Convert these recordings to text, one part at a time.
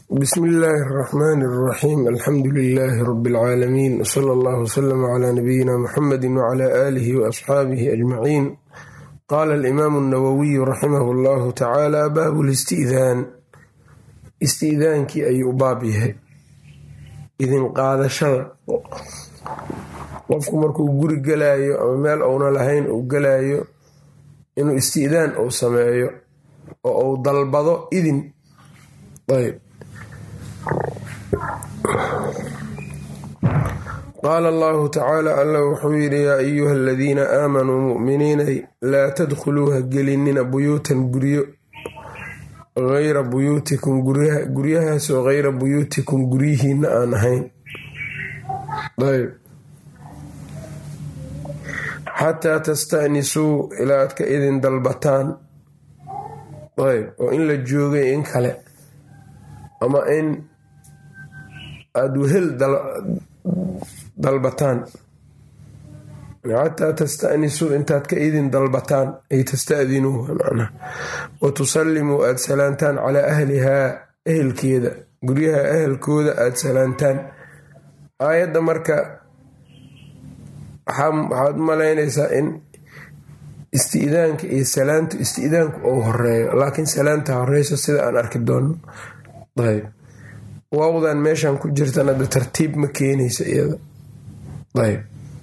bismi illaahi araxmaani araxiim alxamdu lilaahi rabbi alcaalamiin wsala allahu wslama calaa nabiyina muxamedi wacalaa aalihi waasxaabihi ajmaciin. qaala alimaamu nawowiyu raximahu allahu tacaala baabu listi'daan. isti'daankii ayuu baab yahay, idin qaadashada. qofku markuu guri gelaayo ama meel uuna lahayn uu gelaayo inuu isti'daan uu sameeyo oo uu dalbado idin. ayb qaala allahu tacaala alla wuxuu yidhi yaa ayuha aladiina aamanuu mu'miniinay laa tadkhuluu ha gelinina buyuutan guryo hayra buyuutikum guryahaasoo hayra buyuutikum guryihiina aan ahayn. ayb xataa tasta'nisuu ilaa aad ka idin dalbataan. ayb oo in la joogay in kale ama in aada wehel dalbataan. xataa tasta'nisuu intaad ka idin dalbataan ay tasta'dinuuha macnaha wa tusallimuu aada salaantaan calaa ahlihaa ehelkeeda, guryaha ahelkooda aada salaantaan. aayadda marka waxaad u malaynaysaa in isti'daanka iyo salaantu isti'daanku uu horeeyo, laakiin salaanta horeyso sida aan arki doonno. ayb waawdan meeshan ku jirtan hadda tartiib ma keenaysa iyada. ayb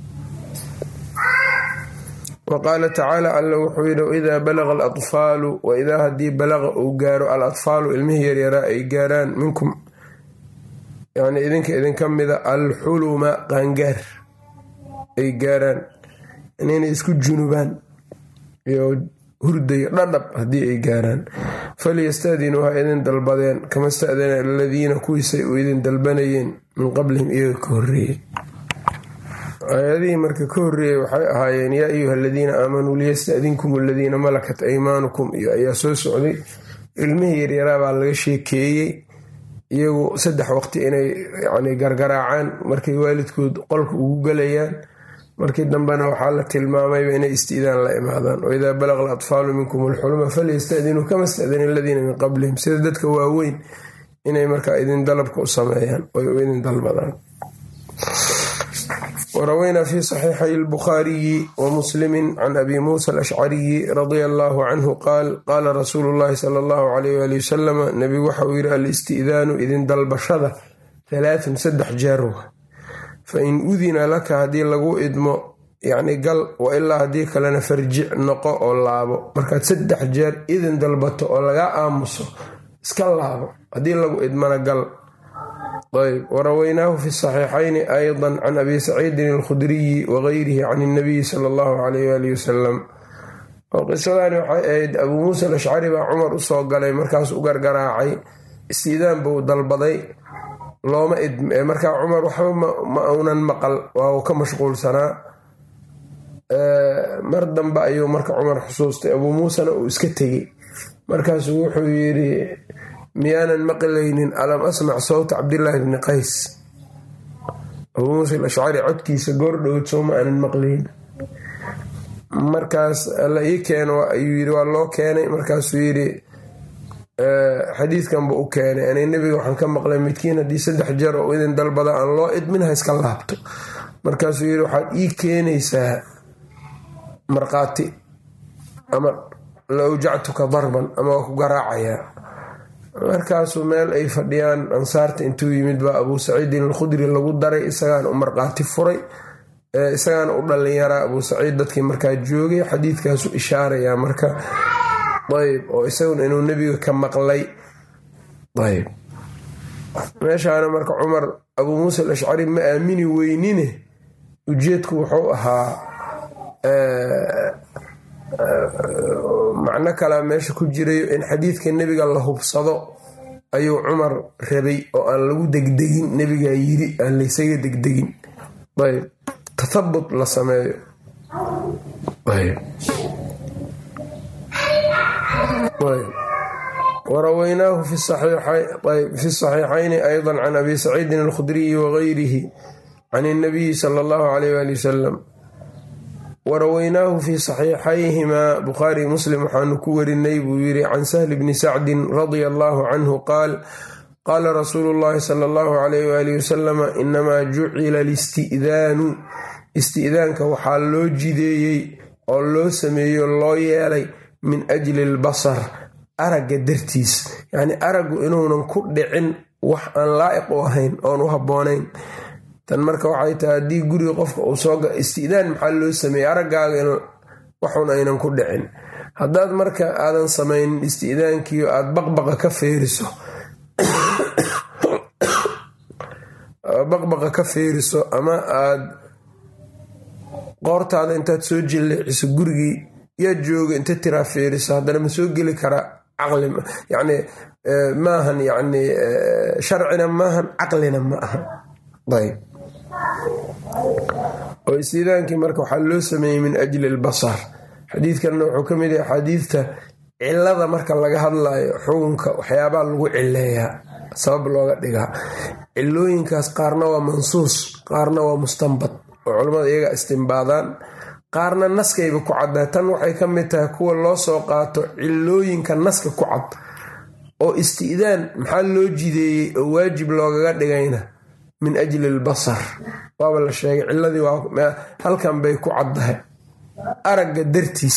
wa qaala tacaala alla wuxuu yidhi waidaa balaga alatfaalu waidaa haddii balaqa uu gaaro alatfaalu ilmihii yaryaraa ay gaaraan minkum yani idinka mida alxuluma qaangaar ay gaaraan inay isku junubaan iyo hurdayo dhadhab haddii ay gaaraan falyastadinuu ha idin dalbadeen kama sta'dana aladiina kuwiisay u idin dalbanayeen min qablihim iyaga ka horreeyey. aayadihii marka ka horreeyey waxay ahaayeen yaa ayuha aladiina aamanuu liyasta'dinkum aladiina malakat aymaanukum iyo ayaa soo socday. ilmihii yaryaraa baa laga sheekeeyey iyagu 3 waqti inay yani gargaraacaan markay waalidkood qolka ugu galayaan. markii dambena waxaa la tilmaamayba inay isti'daan la imaadaan. waidaa balaga alatfaalu minkum alxuluma falyasta'dinuu kama sta'dana aladiina min qablihim, sida dadka waaweyn inay markaa idin dalabka u sameeyaan oy u idin dalbadaan. warawaynaa fi saxiixay albukhaariyi wa muslimin can abi muusa alashcariyi radia allaahu canhu qaal qaala rasuulu llaahi sala allahu calayh waali wasalam nebigu waxa uu yidhi alisti'daanu idin dalbashada 3 jeer fa in udina laka haddii lagu idmo yacni gal, wa ilaa haddii kalena farjic noqo oo laabo. markaad 3 jeer idin dalbato oo lagaa aamuso iska laabo, haddii lagu idmana gal. ayb warawaynaahu fi saxiixayni aydan can abi saciidin alkhudriyi wagayrihi can inabiyi sala allahu calayh waali wasalam. oo qisadani waxay ahayd abuu muusa alashcari baa cumar u soo galay, markaas u gargaraacay, istiidaan buu dalbaday, looma idme. markaa cumar waxba ma uunan maqal, waa uu ka mashquulsanaa. mar dambe ayuu marka cumar xusuustay, abuu muusana uu iska tegey. markaasuu wuxuu yidhi miyaanan maqlaynin alam asmac sawta cabdillaahi bni qays. abuu muusa alashcari codkiisa goordhowd soo ma aanan maqlayn. markaas alla ii keeno ayuu yidhi, waa loo keenay. markaasuu yidhi xadiidkan buu u keenay, anay nebiga waxaan ka maqlay midkiin haddii 3 jeer oo idin dalbada aan loo idmin ha iska laabto. markaasuu yidhi waxaad ii keenaysaa markhaati, ama la awjactuka darban, ama waa ku garaacayaa. markaasuu meel ay fadhiyaan ansaarta intuu yimid baa abuu saciidin alkhudri lagu daray, isagaana u markhaati furay, isagaana u dhallinyaraa abuu saciid dadkii markaa joogay. xadiidkaasu ishaarayaa marka. ayb oo isaguna inuu nebiga ka maqlay. ayb meeshaana marka cumar abuu muusa alashcari ma aamini weynine ujeedku wuxuu ahaa macno kalea meesha ku jirayo in xadiidka nebiga la hubsado ayuu cumar rabay oo aan lagu degdegin. nebigaa yiri aan laysaga degdegin. ayb tathabut la sameeyo. ayb warawaynaahu fi saxiixayni ayda can abi saciidin alkhudriyi wagayrihi can inabiyi sala allahu calayh waali wasalam. warawaynaahu fi saxiixayhimaa bukhaari muslim waxaanu ku warinay buu yidhi can sahli bni sacdin radia allaahu canhu qaal qaala rasuulu llaahi sala allahu calayhi waalihi wasalama inamaa jucila alisti'daanu isti'daanka waxaa loo jideeyey oo loo sameeyo loo yeelay min ajli albasar aragga dartiis, yacnii araggu inuunan ku dhicin wax aan laa'iq u ahayn oon u habboonayn. tan marka waxay tahay haddii guriga qofka uu soo istidaan maxaa loo sameeyey araggaaga in waxun aynan ku dhicin. haddaad marka aadan samaynin isti'daankiio aad baqbaqa ka feeriso baqbaqa ka feeriso ama aad qoortaada intaad soo jilleeciso gurigii yaa jooga inta tiraa feeriso haddana ma soo geli karaa caqli yani maahan yani sharcina maahan caqlina ma aha. ayb oo istidaankii marka waxaa loo sameeyey min ajli albasar. xadiidkanna wuxuu ka mid yahay axaadiidta cilada marka laga hadlayo xukunka waxyaabaa lagu cileeyaa sabab looga dhigaa. cilooyinkaas qaarna waa mansuus qaarna waa mustanbad oo culammada iyaga istimbaadaan, qaarna naskayba ku caddaa. tan waxay ka mid tahay kuwa loo soo qaato cilooyinka naska ku cad oo istidaan maxaa loo jideeyey oo waajib loogaga dhigayna min ajli albasar. waaba la sheegay ciladii waa halkan bay ku caddahay aragga dartiis.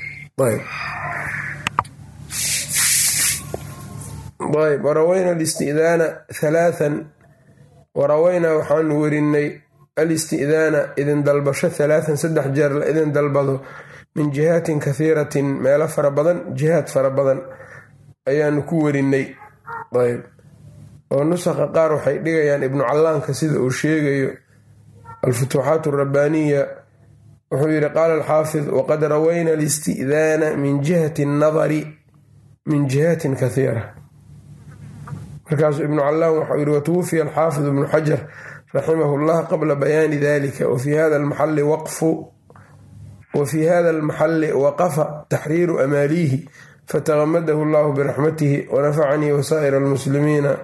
ayb warawayna alistidaana halaathan warawaynaa waxaanu werinay alisti'daana idin dalbasho halaathan 3 jeer la idin dalbado min jihaatin kathiiratin meelo fara badan jihaad fara badan ayaanu ku werinay. ayb oo nusakha qaar waxay dhigayaan ibnu callaanka sida uu sheegayo alfutuuxaat alrabbaaniya wuxuu yidhi qaala alxaafid waqad rawayna alisti'daana min jihati annadari min jihaatin kathiira. markaasuu ibnu callaan waxau yidhi watuwufiya alxaafid ibnu xajar raximahu llah qabla bayaani dalika wafii hada almaxalli waqafa taxriiru amaaliihi fataqamadahu allahu biraxmatihi wanafacanii wasaa'ir almuslimiina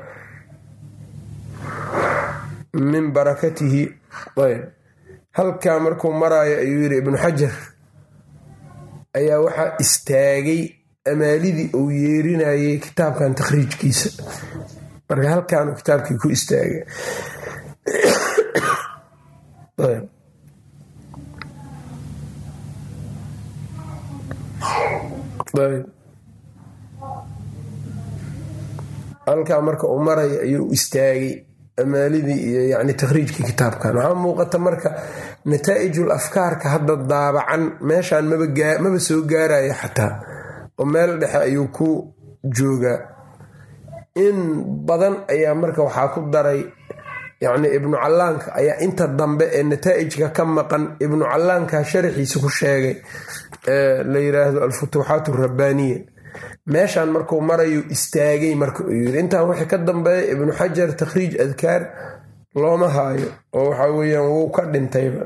min barakatihi. ayb halkaa markuu maraayo ayuu yidhi ibnu xajar ayaa waxaa istaagay amaalidii uu yeerinayay kitaabkan takhriijkiisa. marka halkaanu kitaabkii ku istaagay. halkaa marka uu maraya ayuu istaagay amaalidii iyo yani takhriijkii kitaabkan. waxaa muuqata marka nataa'ijul afkaarka hadda daabacan meeshaan maba soo gaaraya xataa oo meel dhexe ayuu ku joogaa. in badan ayaa marka waxaa ku daray yacni ibnu callaanka ayaa inta dambe ee nataa'ijka ka maqan ibnu callaanka sharaxiisa ku sheegay la yiraahdo alfutuuxaat alrabbaaniya. meeshaan markuu marayu istaagay marka uu yiri intaan wixii ka dambeeya ibnu xajar takhriij adkaar looma haayo oo waxaa weeyaan wuu ka dhintayba.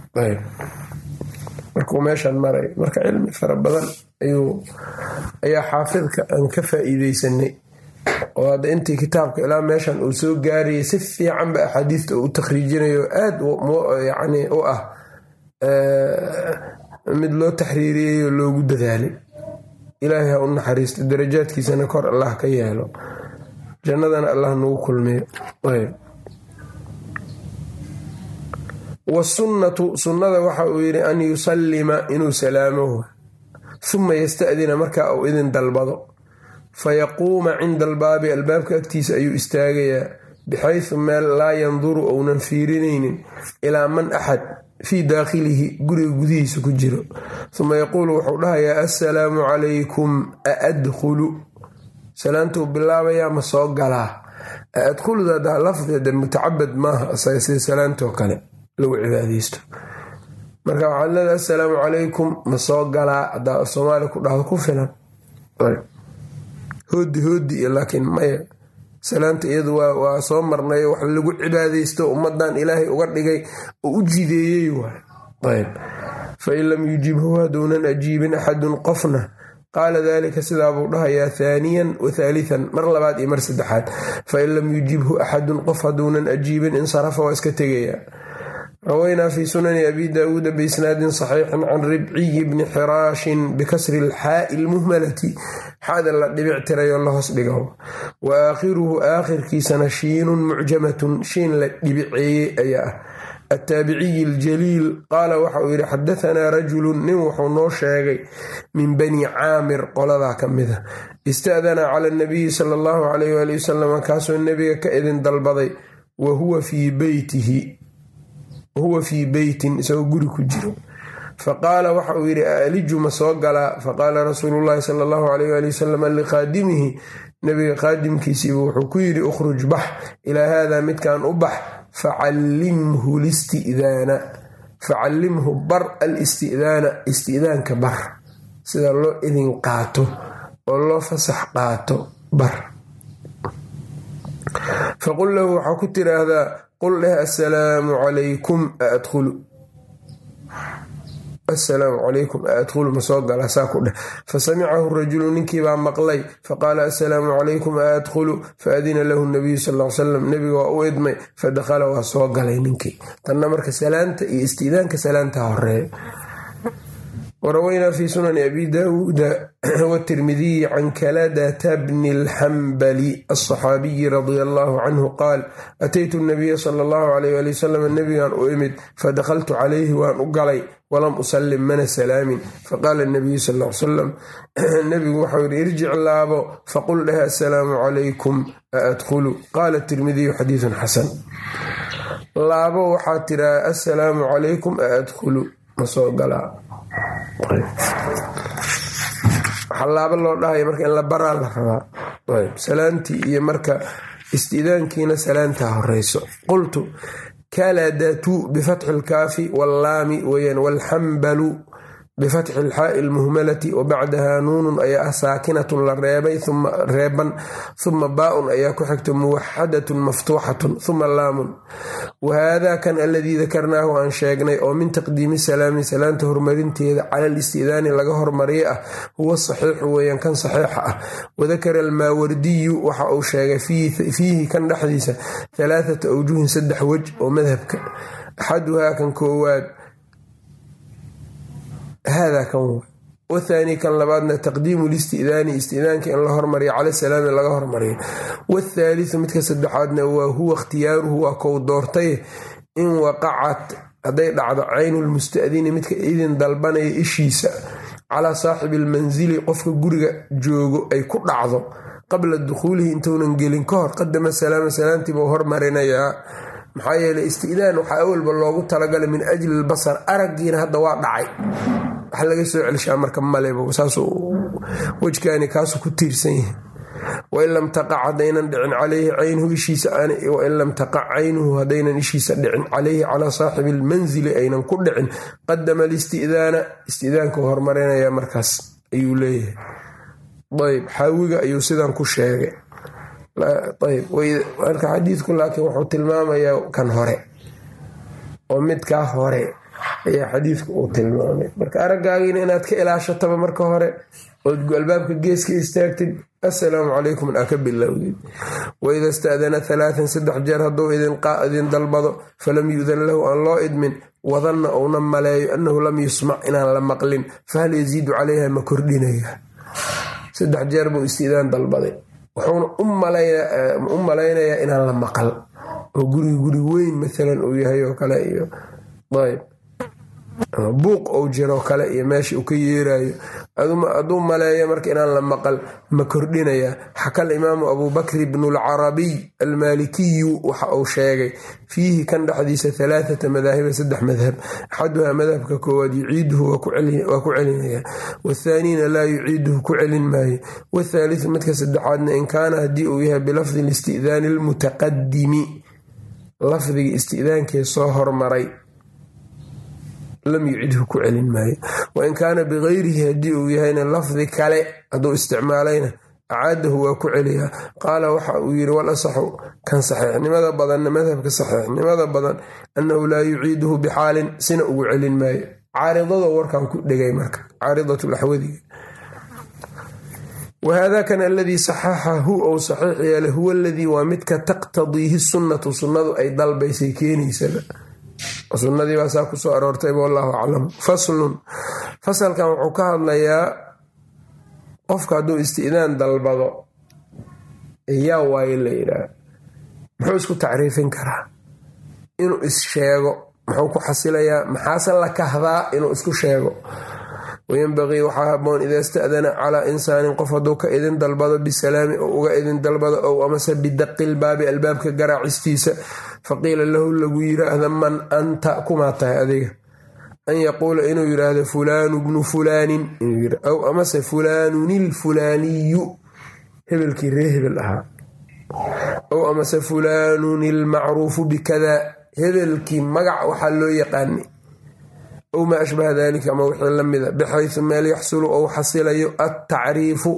markuu meeshaan maray marka cilmi fara badan ayaa xaafidka aan ka faa'iideysanay oo hadda intii kitaabka ilaa meeshan uu soo gaarayay si fiican ba axaadiista uu takhriijinayo aad yani u ah mid loo taxriiriyey oo loogu dadaalay. ilaahay ha u naxariisto darajaadkiisana kor allah ka yeelo jannadana allah nagu kulmiyo. wasunnatu sunnada waxa uu yidhi an yusallima inuu salaamo uma yasta'dina markaa uu idin dalbado fayaquuma cinda albaabi albaabka agtiisa ayuu istaagayaa bixaysu meel laa yanduru ounan fiirinaynin ilaa man axad fii daakhilihi guriga gudihiisa ku jiro. uma yaquulu wuxuu dhahayaa assalaamu calaykum aadkhulu salaantuu bilaabayaa ma soo galaa. aadkhuluda lafdeeda mutacabad maaha asaga sida salaantoo kale lagu cibaadeysto. marka waxaad leedahay assalaamu calaykum ma soo galaa haddaa soomaali ku dhahdo ku filan. hoodi iyo laakiin maya salaanta iyadu waa soo marnay wax lagu cibaadeysto ummadan ilaahay uga dhigay oo u jideeyey waay. fain lam yujibhu haduunan ajiibin axadun qofna qaala dalika sidaabuu dhahayaa haaniyan wa haalian mar labaad iyo mar saddexaad. fain lam yujibhu axadun qof haduunan ajiibin insarafa waa iska tegayaa. rawaynaa fi sunani abi daawuuda biisnaadin saxiixin can ribciyi bni xiraashin bikasri ilxaa'i ilmuhmalati xaada la dhibic tirayo la hoos dhigo wa aakhiruhu aakhirkiisana shiinun mucjamatun shiin la dhibiceeyey ayaa ah attaabiciyi aljaliil qaala waxa uu yidhi xadahanaa rajulun nin wuxuu noo sheegay min bani caamir qoladaa ka mida ista'danaa cala anabiyi sala allahu calayh waali wasalam kaasoo nebiga ka idin dalbaday wa huwa fii beytin isagoo guri ku jiro faqaala waxa uu yidhi aaliju ma soo galaa faqaala rasuulullaahi sala allahu calayh waali wasalam liqaadimihi nebiga qaadimkiisiibu wuxuu ku yidhi ukhruj bax ilaa haadaa midkan u bax facallimhu bar alisti'daana isti'daanka bar sida loo idin qaato oo loo fasax qaato bar faqul lahu waxaa ku tiraahdaa qul dheh assalaamu calaykum aadkhulu ma soo gala saa ku dheh fasamicahu rajulu ninkiibaa maqlay faqaala assalaamu calaykum aadkhulu faadina lahu nabiyu sal l salam nebiga waa u idmay fadakhala waa soo galay ninkii tanna marka salaanta iyo istiidaanka salaanta horeeya warawaynaa fi sunani abi daawuuda watirmidiyi can kaladata bni alxambali alصaxaabiyi radia allahu canhu qaal ataytu nabiya sala allahu alayh ali wasalam nebigan u imid fadakhaltu calayhi waan u galay walam usallim mana salaamin faqaala nabiyu sal l salam nebigu waxau yidhi irjic laabo faqul dheh assalaamu calaykum aadkhulu qaala tirmidiyu xadiidun xasan laabo waxaa tiraa assalaamu calaykum aadkhulu ma soo galaa waxaa laaba loo dhahaya marka in la baraa la rabaa salaantii iyo marka istiidaankiina salaantaa horeyso qultu kaladatu bifatxi ilkaafi wallaami weyaan walxambalu bifatxi ilxaa'i ilmuhmalati wabacdaha nuunun ayaa ah saakinatun la reebay reeban uma baaun ayaa ku xigta muwaxadatun maftuuxatun uma laamun wahaadaa kan aladii dakarnaahu aan sheegnay oo min taqdiimi salaami salaanta horumarinteeda cala alisti'daani laga hormariye ah huwa saxiixu weeyaan kan saxiixa ah wadakara almaawardiyu waxa uu sheegay fiihi kan dhexdiisa 3 awjuhin 3 wej oo madhabka axaduhaa kan koowaad haadaa kan wathaani kan labaadna taqdiimu listi'daani isti'daanka in la hormariyo cala salaami laga hormariyo wathaaliu midka saddexaadna waa huwa ikhtiyaaruhu waa kou doortay in waqacat hadday dhacdo caynulmusta'dini midka idin dalbanaya ishiisa calaa saaxibi ilmansili qofka guriga joogo ay ku dhacdo qabla dukhuulihi intuunan gelin ka hor qadama salaama salaantiibuu hormarinayaa maxaa yeeley isti'daan waxaa awalba loogu talagalay min ajli albasar araggiina hadda waa dhacay wax laga soo celishaa marka maleba saasuu wejkaani kaasuu ku tiirsan yahay wain lam taqac haddaynan dhicin calayhi caynuhu ishiisa wain lam taqac caynuhu haddaynan ishiisa dhicin calayhi calaa saaxibi ilmansili aynan ku dhicin qadama alisti'daana isti'daanku hormarinaya markaas ayuu leeyahay ayb xaawiga ayuu sidan ku sheegay ayb marka xadiidku laakiin wuxuu tilmaamayaa kan hore oo midkaa hore ayaa xadiidku uu tilmaamay marka araggaagiina inaad ka ilaashataba marka hore ood albaabka geeska istaagtid assalaamu calaykum aa ka bilowdid waida ista'dana 3 jeer hadduu idin dalbado falam yu'dan lahu aan loo idmin wadanna uuna maleeyo annahu lam yusmac inaan la maqlin fahal yaziidu calayha ma kordhinaya 3 jeer buu istiidaan dalbaday wuxuuna u malaynayaa inaan la maqal oo guri weyn maalan uu yahay oo kale iyo ayb buuq ou jiroo kale iyo meesha uu ka yeerayo hadduu maleeya marka inaan la maqal ma kordhinaya xakal imaamu abubakri bnu alcarabiy almaalikiyu waxa uu sheegay fiihi kan dhexdiisa 3 madaahiba 3 madhab axaduhaa madhabka koowaad yuciiduhu waa ku celinaya wathaaniina laa yuciiduhu ku celin maayo wathaaliu midka saddexaadna in kaana haddii uu yahay bilafdi listi'daani almutaqadimi lafdiga isti'daankee soo hormaray lam yucidhu ku celin maayo wain kaana bigayrihi haddii uu yahayna lafdi kale hadduu isticmaalayna acaadahu waa ku celiyaa qaala waxa uu yidhi wal asaxu kan saxiixnimada badanna madhabka saxiixnimada badan annahu laa yuciiduhu bixaalin sina ugu celin maayo caaridado warkan ku dhegay marka caaridatulaxwadiga wahaadakan aladii saxaxahu ou saxiix yeelay huwa aladii waa midka taqtadiihi sunnatu sunnadu ay dalbaysay keenaysaba sunnadii baa saa kusoo aroortay wallahu aclam. fasalkan wuxuu ka hadlayaa qofka hadduu isti'daan dalbado yaa waaye la yidhaah muxuu isku tacriifin karaa? inuu is-sheego muxuu ku xasilayaa? maxaase la kahdaa inuu isku sheego? wayanbagii waxaa haboon idaa ista'dana calaa insaanin qof hadduu ka idin dalbado bisalaami oo uga idin dalbado ow amase bidaqilbaabi albaabka garaacistiisa faqiila lahu lagu yiraahda man anta kumaa tahay adiga, an yaquula inuu yiraahdo fulaanu bnu fulaanin ow amase fulaanunilfulaaniyu hebelkii ree hebel ahaa, ow amase fulaanunilmacruufu bikada hebelkii magac waxaa loo yaqaanay, ow maa ashbaha dalika ama wixii la mida, bixaysu meel yaxsulu ou xasilayo atacriifu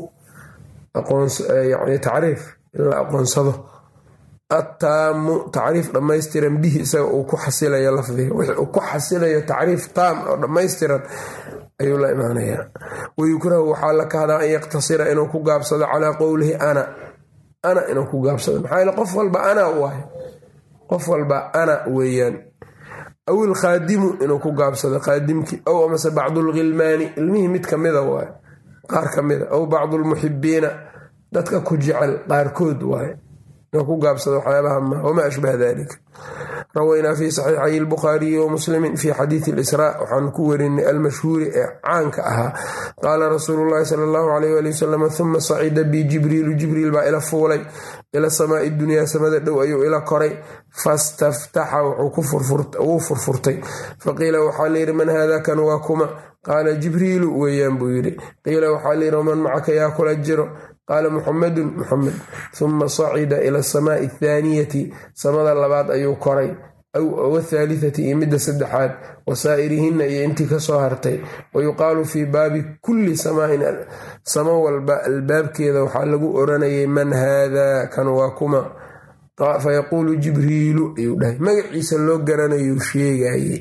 tacriif in la aqoonsado, attaamu tacriif dhammaystiran bihi isaga uu ku xasilayo lafdiga wixii uu ku xasilayo tacriif taam oo dhammaystiran ayuu la imaanayaa. wayukrahu waxaa la kahdaa an yaqtasira inuu ku gaabsado calaa qowlihi ana inuu ku gaabsado, maxaa yeele qof walba ana waayo, qof walba ana weeyaan. aw ilkhaadimu inuu ku gaabsado qaadimkii, ow amase bacdulghilmaani ilmihii mid kamida waaye qaar ka mida, ow bacdulmuxibiina dadka ku jecel qaarkood waaye inuu ku gaabsado waxyaabaha ma wamaa ashbaha dalika. rawaynaa fii saxiixay albukhaariyi wa muslimin fii xadiidi alisraa waxaanu ku werinay almashhuuri ee caanka ahaa qaala rasuulu llaahi sala allahu alayh waali wasalam uma sacida bi jibriilu jibriil baa ila fuulay ila samaa'i dunyaa samada dhow ayuu ila koray fastaftaxa wuu furfurtay faqiila waxaa layidhi man haada kan waa kuma qaala jibriilu weeyaan buu yidhi qiila waxaa layidhi waman macaka yaa kula jiro qaala muxamedun muxamed uma sacida ila asamaai athaaniyati samada labaad ayuu koray aw athaalithati iyo midda saddexaad wasaa'irihinna iyo intii kasoo hartay wayuqaalu fii baabi kulli samaain samo walba albaabkeeda waxaa lagu oranayay man haadaa kan waa kuma fayaquulu jibriilu ayuu dhahay magaciisa loo garanayuu sheegaye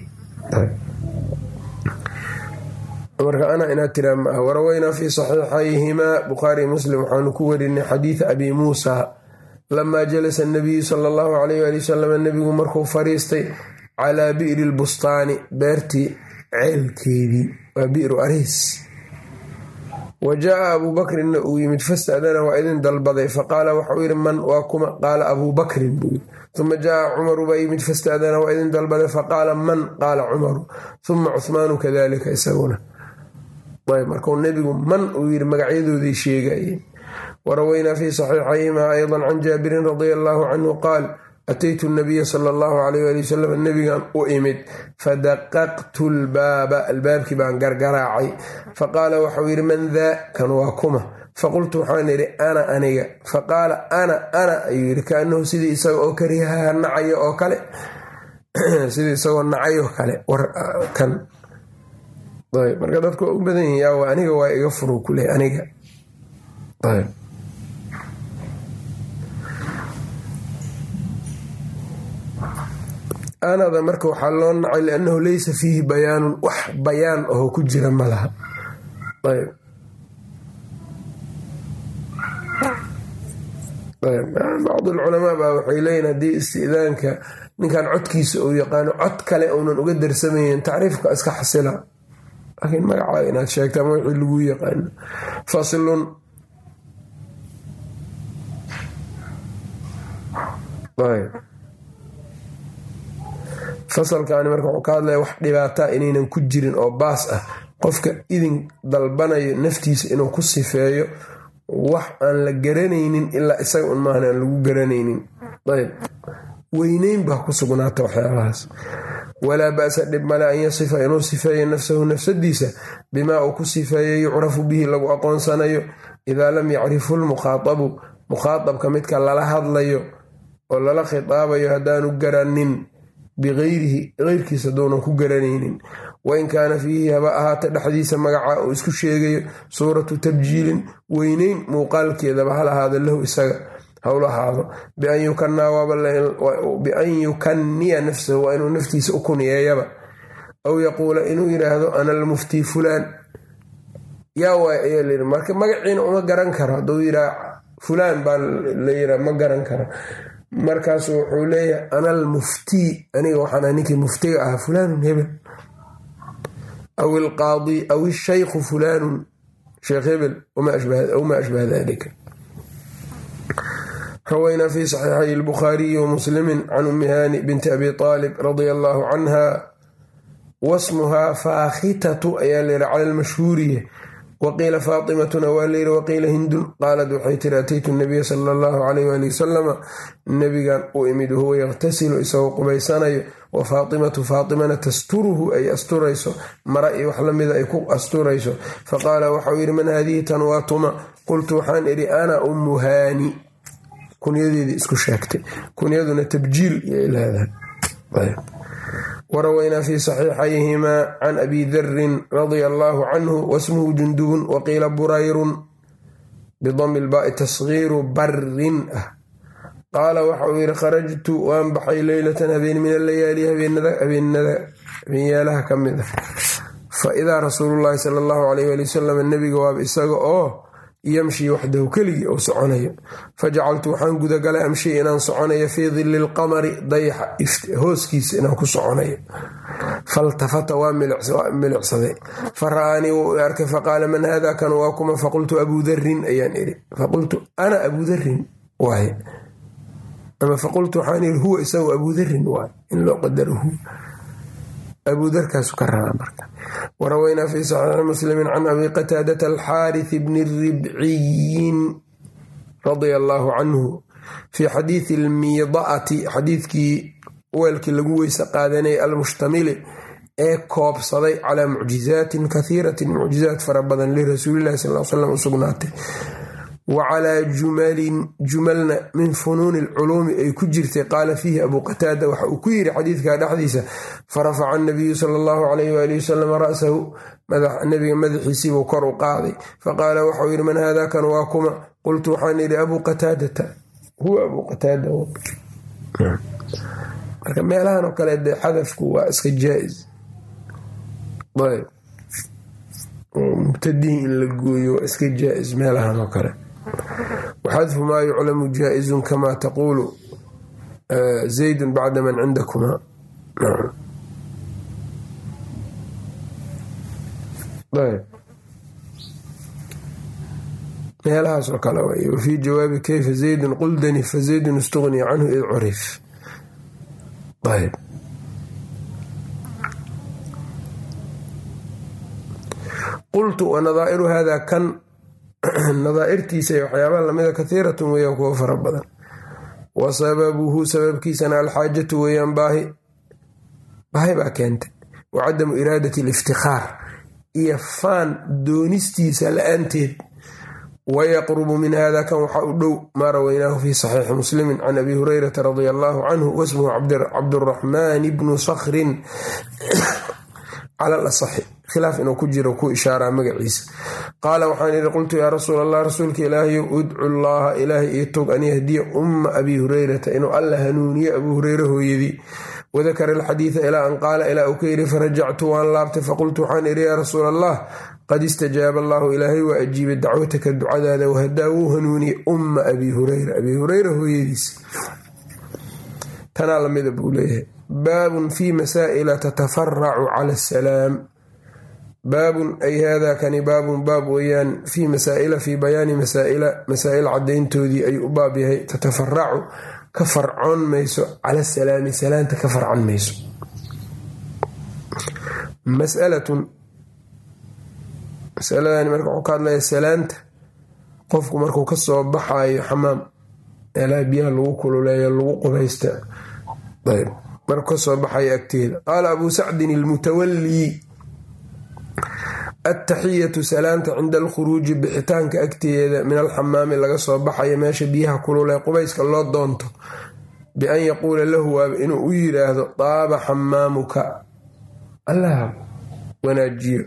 marka ana inaad tiraa ma ah. warawaynaa fii saxiixayhimaa bukhaari muslim waxaanu ku werinay xadiida abi muusa lamaa jalasa nabiyu sala allahu calayh waali wasalam nebigu markuu fariistay calaa bi'ri lbustaani beertii ceelkeedii waa bi'ru ariis wa jaa'a abuu bakrinna uu yimid fasta'dana waa idin dalbaday faqaala waxauu yidhi man waa kuma qaala abuu bakrin buu yidhi uma jaa'a cumaru baa yimid fasta'dana waa idin dalbaday faqaala man qaala cumaru uma cuhmaanu kadalika isaguna markuu nebigu man uu yidhi magacyadoodii sheegayeen. warawaynaa fii saxiixayhimaa aydan can jaabirin radia allaahu canhu qaal ataytu nabiya sala allahu calayh waali wasalam nebigan u imid fadaqaqtu lbaaba albaabkii baan gargaraacay faqaala waxau yidhi man daa kan waa kuma faqultu waxaan idhi ana aniga faqaala ana ayuu yidhi kaanahu sidii isaga oo karihaha nacayo oo kale sidii isagoo nacayo kale kan marka dadku waa u badan yihin yaa aniga waa iga furu kule aniga anada marka waxaa loo nacay liannahu laysa fiihi bayaanun wax bayaan ahoo ku jira ma laha. bacdulculamaa baa waxay leeyihin haddii isti'daanka ninkan codkiisa uu yaqaano cod kale uunan uga darsamayn tacriifka iska xasila, laakiin magacaa inaad sheegta ama wixii lagu yaqaano. faslun fasalkaani marka wuxuu ka hadlaya wax dhibaataa inaynan ku jirin oo baas ah qofka idin dalbanayo naftiisa inuu ku sifeeyo wax aan la garanaynin ilaa isaga un maahan aan lagu garanaynin. weyneyn baa ku sugnaata waxyaabahaas. walaa ba'sa dhib male an yasifa inuu sifeeyo nafsahu nafsadiisa bimaa uu ku sifeeyo yucrafu bihi lagu aqoonsanayo idaa lam yacrifu lmukhaatabu mukhaatabka midka lala hadlayo oo lala khitaabayo haddaanu garanin bikayrihi keyrkiisa hadduunan ku garanaynin wain kaana fiihi haba ahaata dhexdiisa magaca uu isku sheegayo suuratu tabjiilin weyneyn muuqaalkeedaba hal ahaada lahu isaga hawl ahaado bian yukaniya nafsahu waa inuu naftiisa u kuniyeeyaba aw yaquula inuu yidhaahdo ana almuftii fulaan yaa waay ayaa layidhi marka magaciina uma garan karo hadduu yidhaha fulaan baa la yidhaha ma garan karo markaasu wuxuu leeyahay ana almuftii, aniga waxaan ninkii muftiga ahaa fulaanun hebel, aw ilqaadi aw ishaykhu fulaanun sheekh hebel wma ashbaha dalika. rawaynaa fi saxiixay albukhaariyi wamuslimi can ummi haani binti abi aalib radia allaahu canha wasmuhaa faakhitatu ayaa layidhi cala almashhuuriye, waqiila faatimatuna waa layidhi, waqiila hindun. qaalad waxay tiri ataytu nabiya sala allahu calayh waali wasalama, nabigan u imid huwa yaqtasilu isagoo qubaysanayo, wa faatimatu faatimana tasturuhu ay asturayso, mara iyo wax lamida ay ku asturayso. faqaala waxau yidhi man haadihi tan waa tuma? qultu waxaan idhi ana ummu haani, kunyadeedii isku sheegtay, kunyaduna tabjiil yay leedahay. warawaynaa fi saxiixayhimaa can abi darin radia allaahu canhu wasmuhu jundubun, waqiila burayrun bidami ilbaai tasgiiru barin ah. qaala waxa uu yidhi kharajtu waan baxay leylatan habeen min alayaali habeenyaalaha ka mid ah, fa idaa rasuulullaahi sala allahu calayh waali wasalam, nebiga waaba isaga oo yamshii waxdahu keligii oo soconayo. fajacaltu waxaan gudagalay amshii inaan soconayo fii dilli lqamari, dayaxa hooskiisa inaan ku soconayo. faltafata waa milicsaday, fa ra'aanii wuu i arkay, faqaala man haada kan waa kuma? faqultu abuu darin ayaan idhi, faqultu ana abuu darin waaye, ama faqultu waxaan idhi huwa isagu abuu darin waaye, in loo qadaro hu abuudarkaasu ka rabaa marka. warawaynaa fi saxiixi muslimi can abi qataadata alxaarith bni ribciyin radia allaahu canhu fii xadiidi almiida'ati, xadiidkii weelkii lagu weyse qaadanayay almushtamili ee koobsaday calaa mucjizaatin kahiiratin, mucjizaat fara badan lirasuulillahi sal l slam u sugnaatay, wa calaa jumalna min funuuni alculuumi ay ku jirtay. qaala fiihi abuu qataada waxa uu ku yidhi xadiidkaa dhexdiisa, farafaca anabiyu sala allahu calayh waali wasalam ra'sahu, nabiga madaxiisiibuu kor u qaaday, faqaala waxau yidhi man haada kan waa kuma? qultu waxaan idhi abuu qataadata, huwa abuu qataada. marka meelahan oo kale dee xadafku waa iska jaa-is, mubtadihi in la gooyo waa iska jaa-is meelahan oo kale. waxadfu maa yuclamu jaa-izun kamaa taquulu zaydun bacda man cindakumaa. meelahaas oo kale way. wafii jawaabi kayfa zaydun quldani fa zaydun istugniya canhu id curif. ayb qultu wanadaa'iru hada kan, nadaa'irtiisa iyo waxyaabaha lamida kahiiratun weeyaan, kuwa fara badan. wa sababuhu sababkiisana alxaajatu weeyaan, baahi baa keentay, wa cadamu iraadati aliftikhaar, iyo faan doonistiisa la-aanteed. wayaqrubu min hada kan waxaa u dhow maa rawaynaahu fi saxiixi muslimi can abi hurayrata radia allaahu canhu wasmuhu cabduraxmaan bnu sakhrin cala alasaxi, khilaaf inuu ku jiro ku ishaaraa magaciisa. qaala waxaan idhi qultu yaa rasuul allah, rasuulka ilaahayow udcu llaaha ilaahay ii tog an yahdiya umma abi hurayrata, inuu alla hanuuniyo abuu hureyre hooyadii. wadakara alxadiida ilaa an qaala, ilaa uu ka yidhi farajactu waan laabtay, faqultu waxaan idhi yaa rasuul allah, qad istajaaba allaahu ilaahay waa ajiibay dacwataka ducadaada, wahadaa wuu hanuuniyey umma abi hureyra, abi hureyre hooyadiis. tanaa lamida buu leeyahay. baabun fii masaa'ila tatafaracu cala asalaam, baabun ay haadaa kani baabun baab weeyaan, fii masaa'ila fii bayaani masaa'il caddayntoodii ayuu u baab yahay, tatafaracu ka farcoon mayso cala salaami, salaanta ka farcan mayso. masaladani marka wuxuu ka hadlaya salaanta qofku markuu ka soo baxayo xamaam, meelaha biyaha lagu kululeeyo lagu qubaysta, markuu ka soo baxayo agteeda. qaala abuu sacdin ilmutawallii attaxiyatu salaanta cinda alkhuruuji, bixitaanka agteeda min alxamaami laga soo baxayo meesha biyaha kulule qubayska loo doonto, bian yaquula lahu waaba inuu u yiraahdo daaba xamaamuka, allah wanaajiyo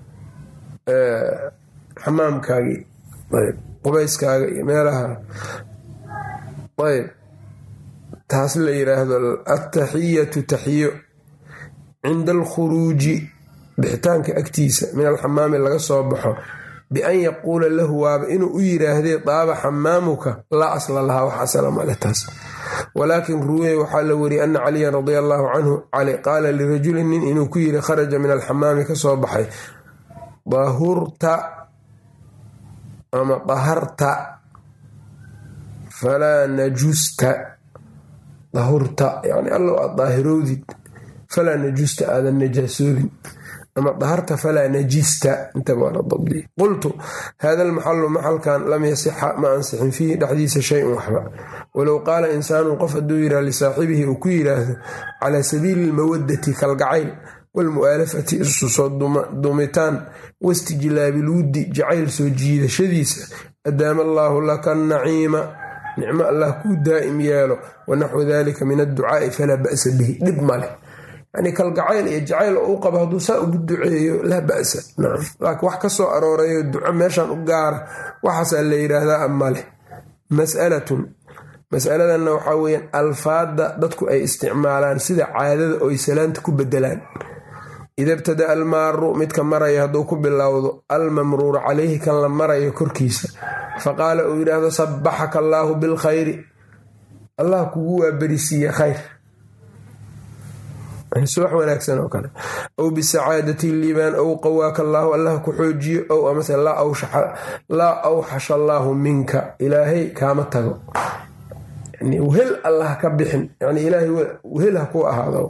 xamaamkaagii, qubayskaaga iyo meelaha. ayb taas la yiraahdo attaxiyatu taxiyo cinda alkhuruuji, bixitaanka agtiisa min alxamaami laga soo baxo, bian yaquula lahu waaba inuu u yiraahdee daaba xamaamuka laa asla lahaa wax asala male taas. walaakin ruwiya waxaa la wariyey ana caliyan radia allaahu canhu cali qaala lirajulin nin inuu ku yiri kharaja min alxamaami ka soo baxay dahurta ama daharta falaa najusta dahurta yani allow aad daahirowdid falaa najusta aadan najaasoobin ama daharta falaa najista intaba waa la dabdiyay. qultu hada almaxalu maxalkan lam yasixa ma ansixin fiihi dhexdiisa shay-un waxba. walow qaala insaanun qof hadduu yidhaha lisaaxibihi uu ku yidhaahdo calaa sabiili lmawadati kalgacayl walmu'aalafati isu soo dumitaan wastijlaabilwuddi jacayl soo jiidashadiisa adaama allaahu laka naciima nicmo allah kuu daa'im yeelo wanaxwu dalika min adducaa'i falaa ba'sa bihi dhib maleh. yani kalgacayl iyo jacayl oo u qabo hadduu saa ugu duceeyo laa ba'sa laakiin wax ka soo aroorayo duco meeshan u gaara waxaasaa la yidhaahdaa maleh. masaladanna waxaa weyaan alfaadda dadku ay isticmaalaan sida caadada oo ay salaanta ku bedelaan. ida ibtada almaaru midka maraya hadduu ku bilowdo almamruuru calayhi kan la marayo korkiisa faqaala uu yidhaahdo sabaxaka allaahu bilkhayri allah kugu waaberisiiye khayr subax wanaagsan oo kale ow bisacaadati liibaan ow qawaaka allaahu allah ku xoojiyo ow amase laa awxasha allaahu minka ilaahay kaama tago yani wehel allah ka bixin yani ilaahay wehel ha ku ahaado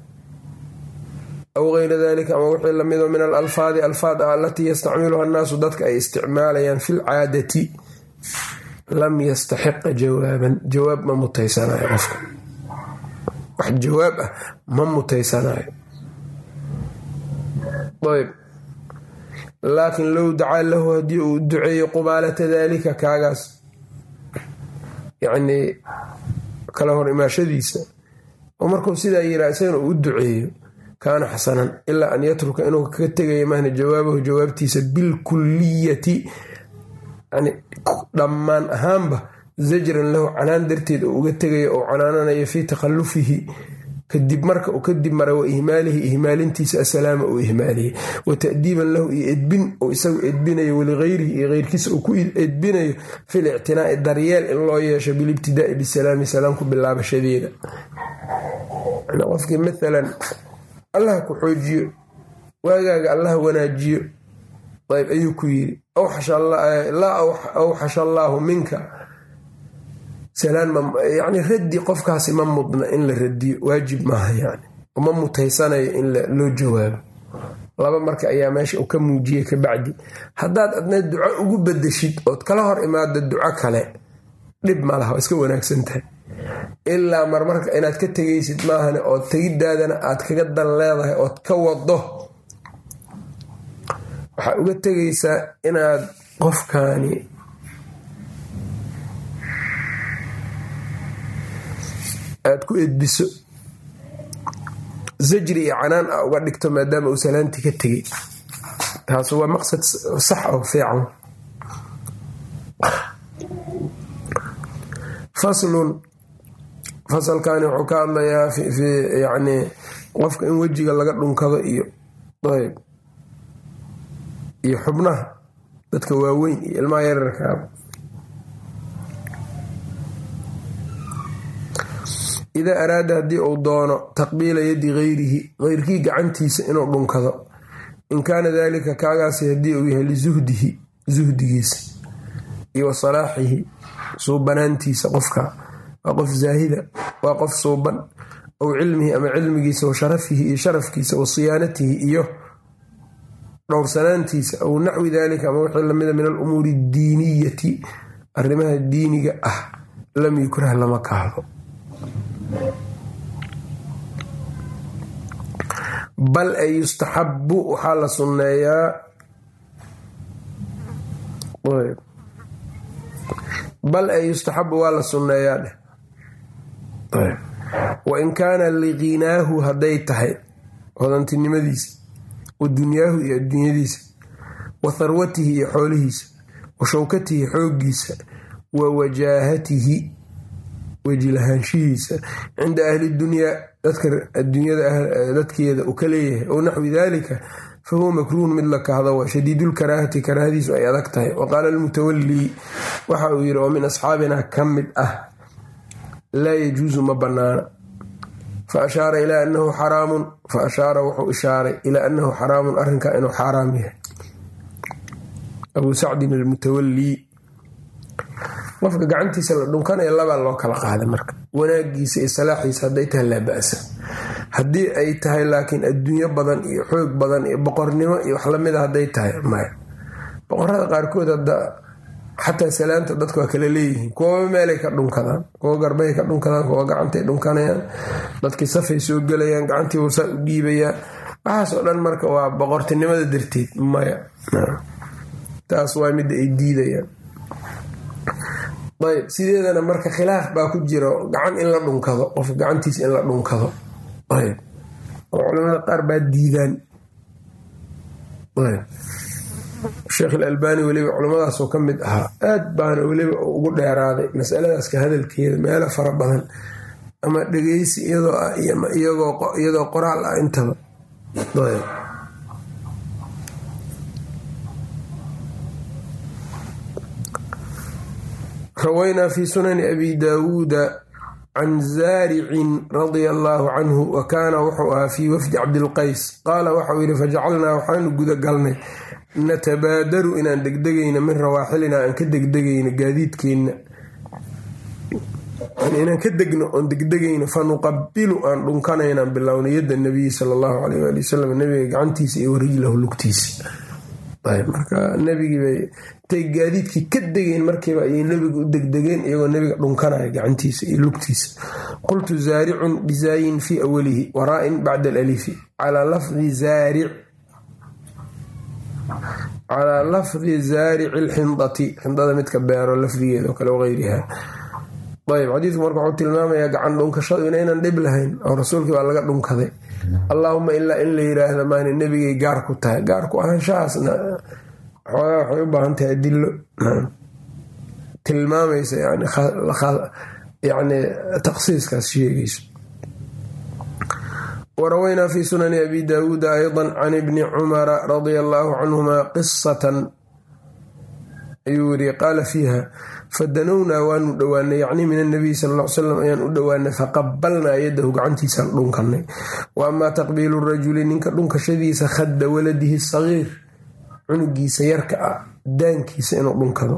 aw gayra dalika ama wixii lamido min alalfaadi alfaad ah alatii yastacmiluha annaasu dadka ay isticmaalayaan fi lcaadati lam yastaxiqa jawaaban jawaab ma mutaysanayo qofka wax jawaab ah ma mutaysanayo. ayb laakiin low dacaa lahu haddii uu duceeyo qubaalata daalika kaagaas yacnii kala hor imaashadiisa oo markuu sidaa yiraa isagana uu u duceeyo kaana xasanan ilaa an yatruka inuu kaga tegayo mahna jawaabahu jawaabtiisa bilkulliyati yani dhammaan ahaanba zajran lahu canaan darteed oo uga tegayo oo canaananayo fii takhallufihi kadib marka uu kadib maray wa ihmaalihi ihmaalintiisa asalaama uu ihmaaliyey wa ta'diiban lahu iyo edbin oo isagu edbinayo waligayrihi iyo keyrkiisa uu ku edbinayo fil ictinaa'i daryeel in loo yeesho bilibtidaa'i bisalaami salaam ku bilaabashadeeda. qofkii maalan allah ku xoojiyo waagaaga allah wanaajiyo ayb ayuu ku yiri laa awxasha allaahu minka yani raddi qofkaasi ma mudna in la radiyo waajib maaha yani uma mutaysanayo in loo jawaabo. laba marka ayaa meesha uu ka muujiyey kabacdi haddaad adna duco ugu bedeshid ood kala hor imaado duco kale dhib malaha waa iska wanaagsan tahay ilaa marmarka inaad ka tegaysid maahane oo tegidaadana aad kaga dan leedahay ood ka wado waxaa uga tegaysaa inaad qofkaani aad ku edbiso zajri iyo canaan a uga dhigto maadaama uu salaantii ka tegay taas waa maqsad sax oo fiican. fasalkani wuxuu ka hadlayaa yani qofka in wejiga laga dhunkado iyo ayb iyo xubnaha dadka waaweyn iyo ilmaha yararkaaba. idaa araada haddii uu doono taqbiila yadi hayrihi hayrkii gacantiisa inuu dhunkado in kaana daalika kaagaasi haddii uu yahay lizuhdihi zuhdigiisa iyo wa salaaxihi suubanaantiisa qofka waa qof zaahida waa qof suuban aw cilmihi ama cilmigiisa wa sharafihi iyo sharafkiisa wa siyaanatihi iyo dhowrsanaantiisa aw naxwi daalika ama wixii lamida min alumuuri addiiniyati arrimaha diiniga ah lam yukrah lama kahdo bal ay yustaxabu waxaa la sunneeyaa bal ay yustaxabu waa la sunneeyaa dheh wain kaana liqinaahu hadday tahay hodantinimadiisa wa dunyaahu iyo adduunyadiisa wa tharwatihi iyo xoolihiisa wa shawkatihi xooggiisa wa wajaahatihi weji lahaanshihiisa cinda ahli dunyaa dadka adduunyada dadkeeda uu ka leeyahay oo naxwi daalika fahuwa makruuhun mid la kahdo waa shadiidulkaraahati karaahadiisu ay adag tahay. waqaala almutawallii waxa uu yidhi oo min asxaabina ka mid ah laa yajuusu ma banaana faashaara ilaa anahu xaraamun faashaara wuxuu ishaaray ilaa anahu xaraamun arrinkaa inuu xaaraam yahay. abuu sacdin almutawallii qofka gacantiisa la dhunkanaya labaa loo kala qaada marka wanaagiisa iyo salaaxiisa hadday tahay laa ba'sa. haddii ay tahay laakiin adduunyo badan iyo xoog badan iyo boqornimo iyo wax lamida hadday tahay maya. boqorada qaarkood hadda xataa salaanta dadku waa kala leeyihiin, kuwa meelay ka dhunkadaan, kuwa garbay ka dhunkadaan, kuwa gacantay dhunkanayaan, dadkii safay soo gelayaan, gacantii warsaa u dhiibayaan. waxaas oo dhan marka waa boqortinimada darteed maya, taas waa midda ay diidayaan. ayb sideedana marka khilaaf baa ku jiro gacan in la dhunkado, qof gacantiisa in la dhunkado ayb oo culamada qaar baa diidaan. ayb sheekh al-Albani weliba culamadaasoo ka mid ahaa, aad baana weliba ugu dheeraaday masaladaas ka hadalkeeda meelo fara badan ama dhegeysi iyadoo qoraal ah intaba. rawaynaa fi sunani abi daawuuda can zaaricin radia allaahu canhu wa kaana wuxuu ahaa fii wafdi cabdilqays qaala waxau yidhi fajacalnaa waxaanu guda galnay natabaadaru inaan degdegayna min rawaaxilina aan ka degdegayno gaadiidkeenna inaan ka degno oon degdegayno fanuqabilu aan dhunkanaynaan bilowna yadda nabiyi sala allahu caleyh waali wasalam nabiga gacantiisa iyo warijlahu lugtiisa. marka nabigibay intay gaadiidkii ka degeen markiiba ayay nabiga u degdegeen iyagoo nabiga dhunkanaya gacantiisa iyo lugtiisa. qultu zaaricun bizaayin fii awalihi waraa'in bacda alalifi calaa lafdi zaarici alxindati, xindada midka beero lafdigeeda oo kale wagayriha. ayb xadiidku marka wuxuu tilmaamayaa gacan dhunkashadu inaynan dhib lahayn oo rasuulkii baa laga dhunkaday. allaahuma ilaa in la yiraahda maana nebigay gaar ku tahay, gaarku ahaanshahaasna xoogaa waxay u baahan tahay adilo tilmaamaysa yani taqsiiskaas sheegayso. warawaynaa fi sunani abi daawuuda ayضa can ibni cumara radia allaahu canhuma qisatan ayuu yiri qaala fiiha fadanownaa waanu dhowaanay yacni min annabiy sal ll ly slam ayaan u dhowaanay faqabalnaa yadahu gacantiisaan dhunkanay. wa amaa taqbiilu rajuli ninka dhunkashadiisa khadda waladihi sagiir cunugiisa yarka ah daankiisa inuu dhunkado,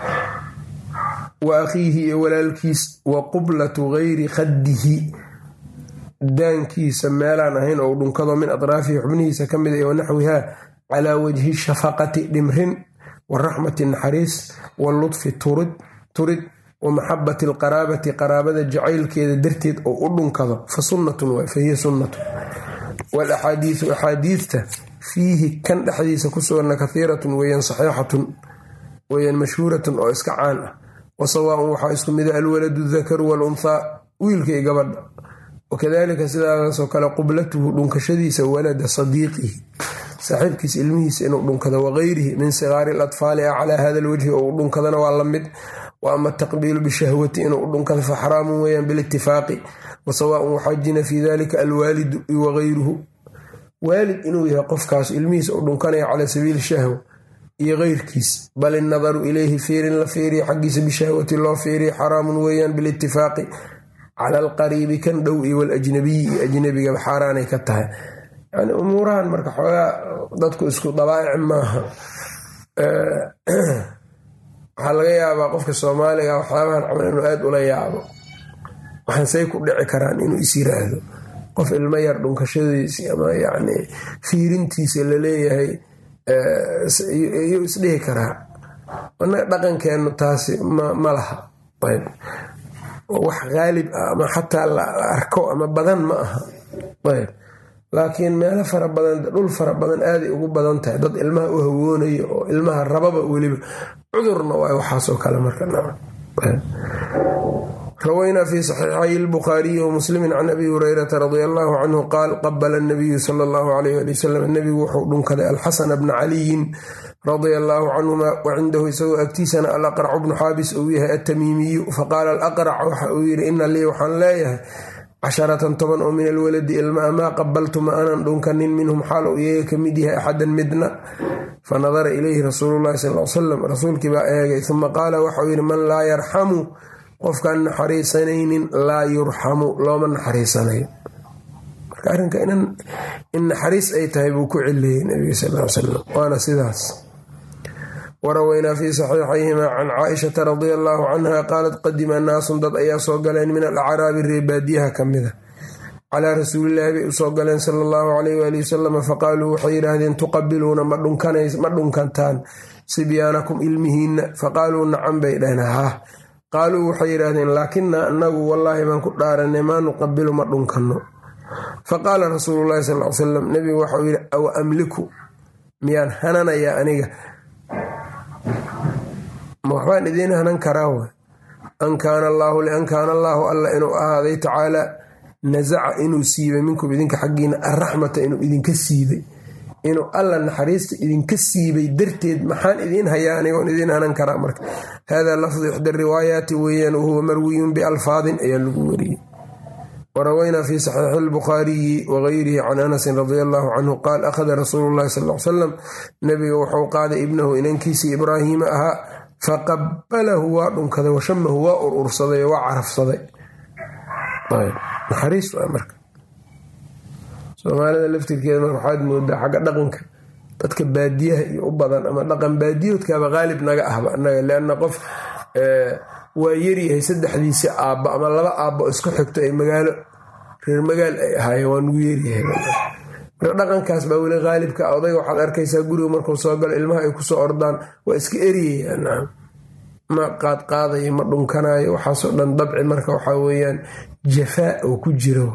wa akhiihi iyo walaalkiis, wa qublatu gayri khaddihi daankiisa meelaan ahayn ou dhunkado min atraafihi xubnihiisa ka mid a wanaxwihaa calaa wajhi shafaqati dhimrin waraxmati naxariis walutfi turid wa maxabati alqaraabati qaraabada jacaylkeeda darteed oo u dhunkado fa sunnatun waay fahiya sunnatun. walaxaadiisu axaadiidta fiihi kan dhexdiisa ku suganna kahiiratun weeyaan saxiixatun weeyaan mashhuuratun oo iska caan ah. wa sawaaun waxaa isku mida alwaladu dakaru walunhaa wiilka iyo gabadha. wakadalika sidaasoo kale qublatuhu dhunkashadiisa walada sadiiqihi saaxiibkiisa ilmihiisa inuu dhunkado wagayrihi min sigaari alatfaali ah calaa hada alwajhi oo u dhunkadana waa la mid. wa ama ataqbiilu bishahwati inuu u dhunkado fa xaraamun weeyaan bilitifaaqi. wa sawaaun waxajina fii dalika alwaalidu wagayruhu waalid inuu yahay qofkaas ilmihiisa u dhunkanaya calaa sabiili shahwa iyo keyrkiis, bal innadaru ilayhi fiirin la fiiriya xaggiisa bishahwati loo fiiriya xaraamun weeyaan bilitifaaqi cala alqariibi kan dhow iyo walajnabiyi iyo ajnabigaba xaaraanay ka tahay. yani umuurahan marka xoogaa dadku isku dabaa'ic maaha. waxaa laga yaabaa qofka soomaaliga waxyaabahan camal inuu aada ula yaabo, waxaan say ku dhici karaan inuu is yiraahdo qof ilmo yar dhunkashadiisi ama yani fiirintiisa laleeyahay iyuu isdhihi karaa. anaga dhaqankeennu taasi ma laha. ayb wax qaalib ah ama xataa la arko ama badan ma aha. ayb laakiin meelo fara badan dhul fara badan aaday ugu badan tahay dad ilmaha u hawoonayo oo ilmaha rababa weliba cudurna waay waxaasoo kale marka rawaynaa fi saxiixay albukhaariyi wamuslimi can abi hurayrata radia allahu canhu qaal qabala nabiyu sala allahu alayh ali wasalam nebigu wuxuu dhunkaday alxasana bna caliyin radia allahu canhuma wacindahu isagoo agtiisana alaqracu bnu xaabis uu yahay atamiimiyu faqaala alaqrac waxa uu yidhi ina lii waxaan leeyahay 10 oo min alwaladi ilmaa maa qabaltu ma aanan dhunkanin minhum xaal uu iyaga ka mid yahay axadan midna fanadara ilayhi rasuululahi sal l salam rasuulkii baa eegay uma qaala waxauu yidhi man laa yarxamu qofkaan naxariisanaynin laa yurxamu looma naxariisanayo. marka arrinka in naxariis ay tahay buu ku celiyey nabiga sal l salam waana sidaas. warawaynaa fi saxiixayhima can caaishata radia allaahu canha qaalat qadima naasun dad ayaa soo galeen min alacraabi reebaadiyaha ka mida calaa rasuulilaahi bay usoo galeen sala allahu calayh waali wasalam faqaaluu waxay yidhaahdeen tuqabiluuna ma dhunkantaan sibyaanakum ilmihiinna faqaaluu nacan bay dhaheen haa. qaaluu waxay yidhaahdeen laakinaa anagu wallaahi baan ku dhaaranay maa nuqabilu ma dhunkanno. faqaala rasuululahi sal l salam nebigu waxauu yidhi aw amliku miyaan hananayaa aniga ma waxbaan idiin hanan karaa w an kaana allaahu lian kaana allaahu alla inuu ahaaday tacaalaa nasaca inuu siibay minkum idinka xaggiina arraxmata inuu idinka siibay inuu alla naxariista idinka siibay darteed maxaan idiin hayaa anigoon idiin hanan karaa. marka haadaa lafdu ixda riwaayaati weeyaan wahuwa marwiyun bialfaadin ayaa lagu wariyey. warawaynaa fi saxiixi albukhaariyi wagayrihi can anasin radia allahu canhu qaal akhada rasuulu llahi sal l salam nebiga wuxuu qaaday ibnahu inankiisii ibraahiima ahaa faqabalahu waa dhunkaday washamahu waa urursaday oo waa carafsaday. naxariis waa marka soomaalida laftirkeeda marka waxaad moodaa xagga dhaqanka dadka baadiyaha iyo u badan ama dhaqan baadiyoodkaaba qaalib naga ahba anaga leanna qof waa yaryahay saddexdiisi aabba ama 2 aabbo isku xigto ay magaalo reer magaal ay ahaayeen waa nugu yaryahay. marka dhaqankaas baa weli qaalibka odayga waxaad arkaysaa guriga markuu soo galo ilmaha ay kusoo ordaan waa iska eriyayaan ma qaadqaadayo ma dhunkanayo waxaasoo dhan dabci marka waxaa weeyaan jafaa oo ku jiro.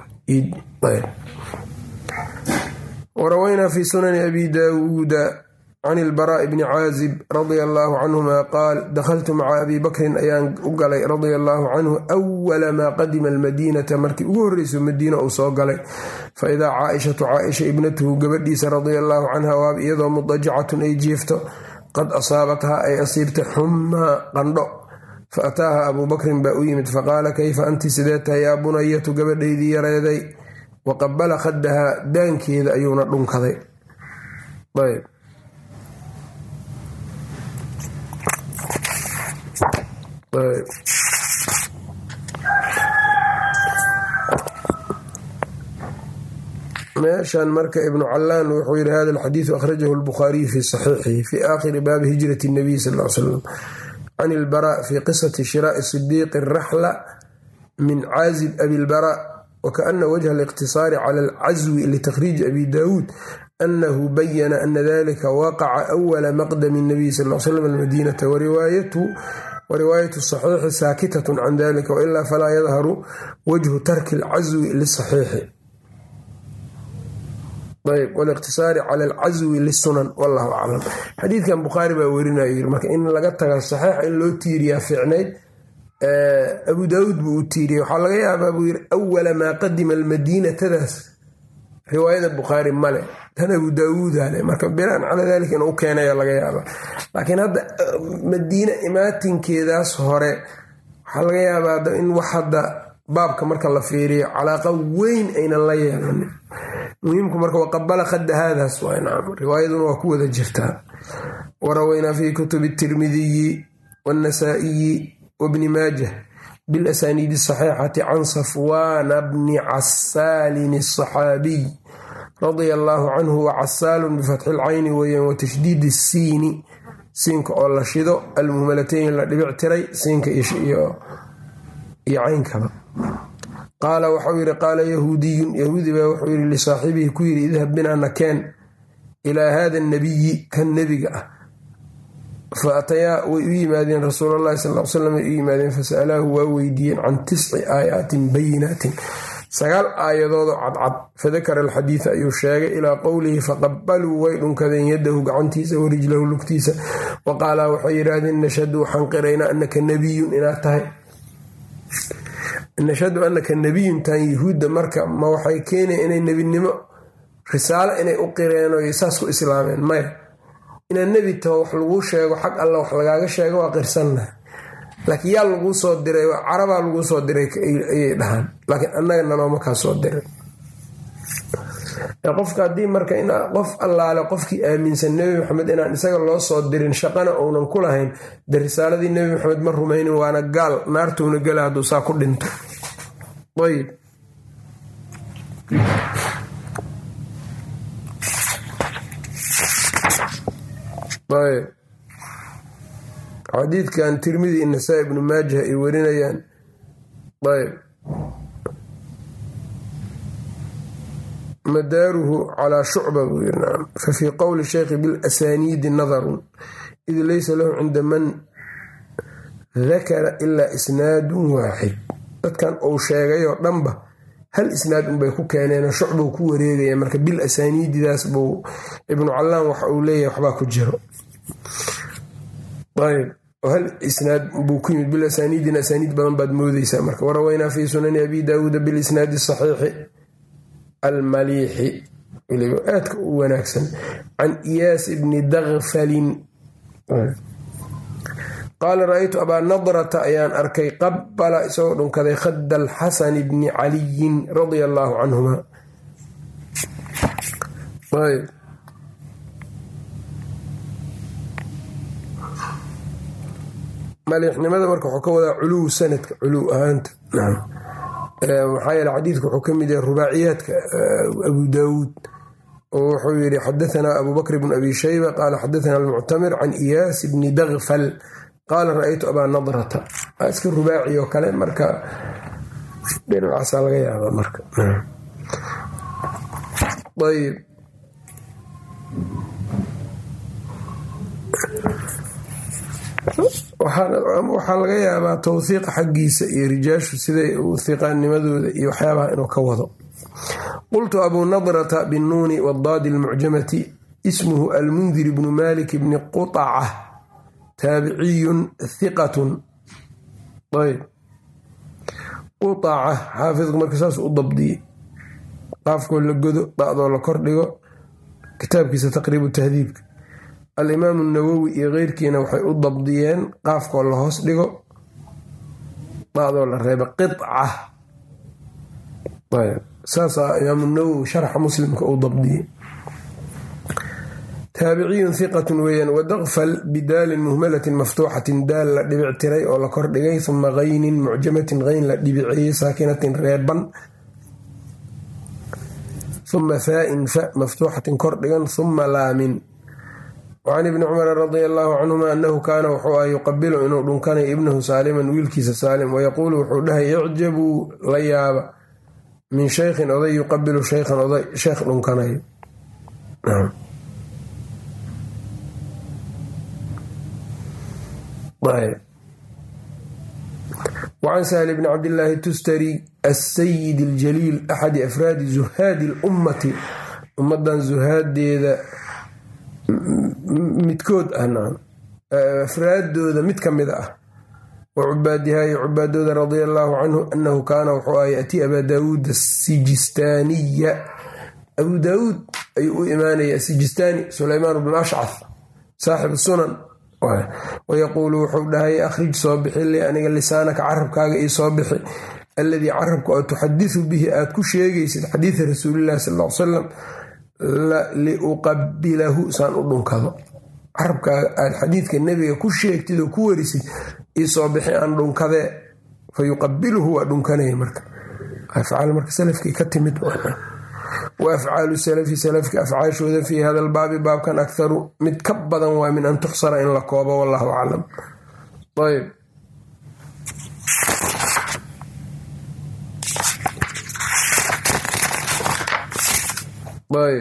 warawaynaa fi sunani abi daawuuda can ilbaraa'i bni caazib radia allaahu canhuma qaal dakhaltu maca abi bakrin ayaan u galay radia allaahu canhu awala maa qadima almadiinata markii ugu horreyso madiina uu soo galay fa idaa caaishatu caaisha ibnatuhu gabadhiisa radia allaahu canha waab iyadoo mudajacatun ay jiifto qad asaabathaa ay asiibtay xummaa qandho fa ataaha abuu bakrin baa u yimid faqaala kayfa anti sidee tahay yaa bunayatu gabadhaydii yareeday waqabala khaddahaa daankeeda ayuuna dhunkaday. meeshan marka ibnu callaan wuxuu yidhi hada alxadiidu akhrajahu albukhaariyu fi saxiixihi fi aakhiri baabi hijrati nabiy sal l slam can ilbaraa fi qisati shiraa'i sidiiqi raxla min caazib abi lbaraa wakaana wajha aliqtisaari cala alcazwi litakhriiji abi daawuud anahu bayana ana dalika waqaca awala maqdami nabiy sal l slam almadiinata wariwaayatu saxiixi saakitatun can dalika wailaa falaa yadharu wajhu tarki alcazwi lisaxiixi waliqtisaari cala alcazwi lisunan wallahu aclam. xadiidkan bukhaari baa werinayo yiri marka in laga taga saxiixa in loo tiiriyaa fiicnayd. abu daawuud buu u tiiriyey waxaa laga yaabaa buu yiri awala maa qadima almadiinatadaas riwaayada bukhaari male tan abu daawuuda le marka binaan calaa dalika inuu keenaya laga yaabaa. laakiin hadda madiine imaatinkeedaas hore waxaa laga yaabaa in wax hadda baabka marka la fiiriyo calaaqa weyn aynan la yeelanin. muhiimku marka waqabala khadda haadaas waa nacam riwaayaduna waa ku wada jirtaa. warawaynaa fi kutubi tirmidiyi waannasaa'iyi wabni maajah bilasaniidi asaxiixati can safwaana bni casaalin asaxaabiy radia allaahu canhu wacasaalun bifatxi lcayni weeyaan watashdiidi siini siinka oo la shido almuhmalatayn la dhibic tiray siinka iyo caynkaba. qaala waxau yidhi qaala yahuudiyun yahuudi baa wuxuu yidhi lisaaxibihi ku yidhi idhab binaa nakeen ilaa haada nabiyi kan nebiga ah fa atayaa way u yimaadeen rasuulalahi sal slam way u yimaadeen fasa'alaahu waa weydiiyeen can 9 aayaatin bayinaatin 9 aayadoodoo cadcad fadakara alxadiida ayuu sheegay ilaa qowlihi faqabaluu way dhunkadeen yadahu gacantiisa warijlahu lugtiisa wa qaalaa waxay yidhaahdeen nashhadu waxaan qiraynaa annaka nebiyun inaad tahay nashhadu annaka nabiyuntan yahuudda marka ma waxay keenaya inay nebinimo risaalo inay u qireen oo saas ku islaameen maya inaad nebi taho wax laguu sheego xag alla wax lagaaga sheego waa qirsannahay laakiin yaa laguu soo diray carabaa laguu soo diray ayay dhahaan laakiin annaga nalooma kaa soo diray qofka haddii marka in qof allaale qofkii aaminsan nebi maxamed inaan isaga loo soo dirin shaqana uunan ku lahayn de risaaladii nebi maxamed ma rumaynin waana gaal naartuuna gala hadduu saa ku dhinto ayb ayb xadiidkan tirmidi iyo nasaa-i ibnu maajah ay warinayaan ayb madaaruhu calaa shucba buu yiri nacam fa fii qowli sheykhi bilasaniidi nadarun id laysa lahu cinda man dakara ilaa isnaadun waaxid dadkan uu sheegayoo dhanba hal isnaad unbay ku keeneenoo shucbuu ku wareegaya marka bil asaaniididaas buu ibnu callaan waxa uu leeyahay waxbaa ku jiro ayb oo hal isnaad buu ku yimid bil asaaniidina asaaniid badan baad moodeysaa marka warawaynaa fii sunani abi daawuuda bilisnaadi saxiixi almaliixi weliba aadka u wanaagsan can iyaas ibni dakfalin qaala ra-aytu abaa nadrata ayaan arkay qabbala isagoo dhunkaday khadda alxasani bni caliyin radia allaahu canhuma maliixnimada marka wuxuu ka wadaa culuw sanadka culuw ahaanta maxaa yeele xadiidku wuxuu ka mid yahay rubaaciyaadka abu daawuud oo wuxuu yidhi xadaanaa abu bakr bn abi shayba qaala xadaana almuctamir can iyaas bni dakfal qaala ra-aytu abaa nadrata waa iska rubaaci oo kale marka dhinacaasaa laga yaaba marka ayb waxaa laga yaabaa tawhiiqa xaggiisa iyo rijaashu siday hiqaanimadooda iyo waxyaabaha inuu ka wado qultu abuu nadrata binnuuni wadaadi almucjamati ismuhu almundir bnu malik bni quطaca taabiciyun hiqatun ayb quطaca xaafidku marka saas u dabdiyey qaafkoo la godo da'doo la kordhigo kitaabkiisa taqriibu tahdiibka alimaamu nawowi iyo keyrkiina waxay u dabdiyeen qaafkoo la hoos dhigo da'doo la reeba qica saasaa imaamu nawowi sharxa muslimka u dabdiyey taabiciyun hiqatun weeyaan wadakfal bidaalin muhmalatin maftuuxatin daal la dhibictiray oo la kordhigay uma kaynin mucjamatin kayn la dhibiciyey saakinatin reeban uma faain fa maftuuxatin kordhigan uma laamin wacan ibni cumara radia allaahu canhuma annahu kaana wuxuu ah yuqabilu inuu dhunkanayo ibnahu saaliman wiilkiisa saalim wayaquulu wuxuu dhahay icjabuu la yaaba min shaykhin oday yuqabilu shaykhan oday sheekh dhunkanayo wacan sahli bni cabdillaahi tustari asayid aljaliil axadi afraadi zuhaadi lummati ummadan zuhaadeeda midkood ah afraadooda mid ka mid ah wa cubaadihaa iyo cubaadooda radia allaahu canhu annahu kaana wuxuu ah yatii abaa daawuud asijistaaniya abuu daawuud ayuu u imaanaya asijistaani sulaymaan bnu ashcaf saaxibu sunan wayaquulu wuxuu dhahay akhrij soo bixi li aniga lisaanaka carabkaaga ii soo bixi alladii carabka oo tuxadisu bihi aad ku sheegaysid xadiida rasuulillahi sal l salam liuqabilahu saan u dhunkado carabkaaga aad xadiidka nebiga ku sheegtid oo ku warisid ii soo bixi aan dhunkadee fa yuqabiluhu waa dhunkanaya marka afcaal marka salafkii ka timid wa afcaalu salafi salafka afcaashooda fii hada albaabi baabkan akharu mid ka badan waa min an tuxsara in la koobo wallahu aclam ayb ayb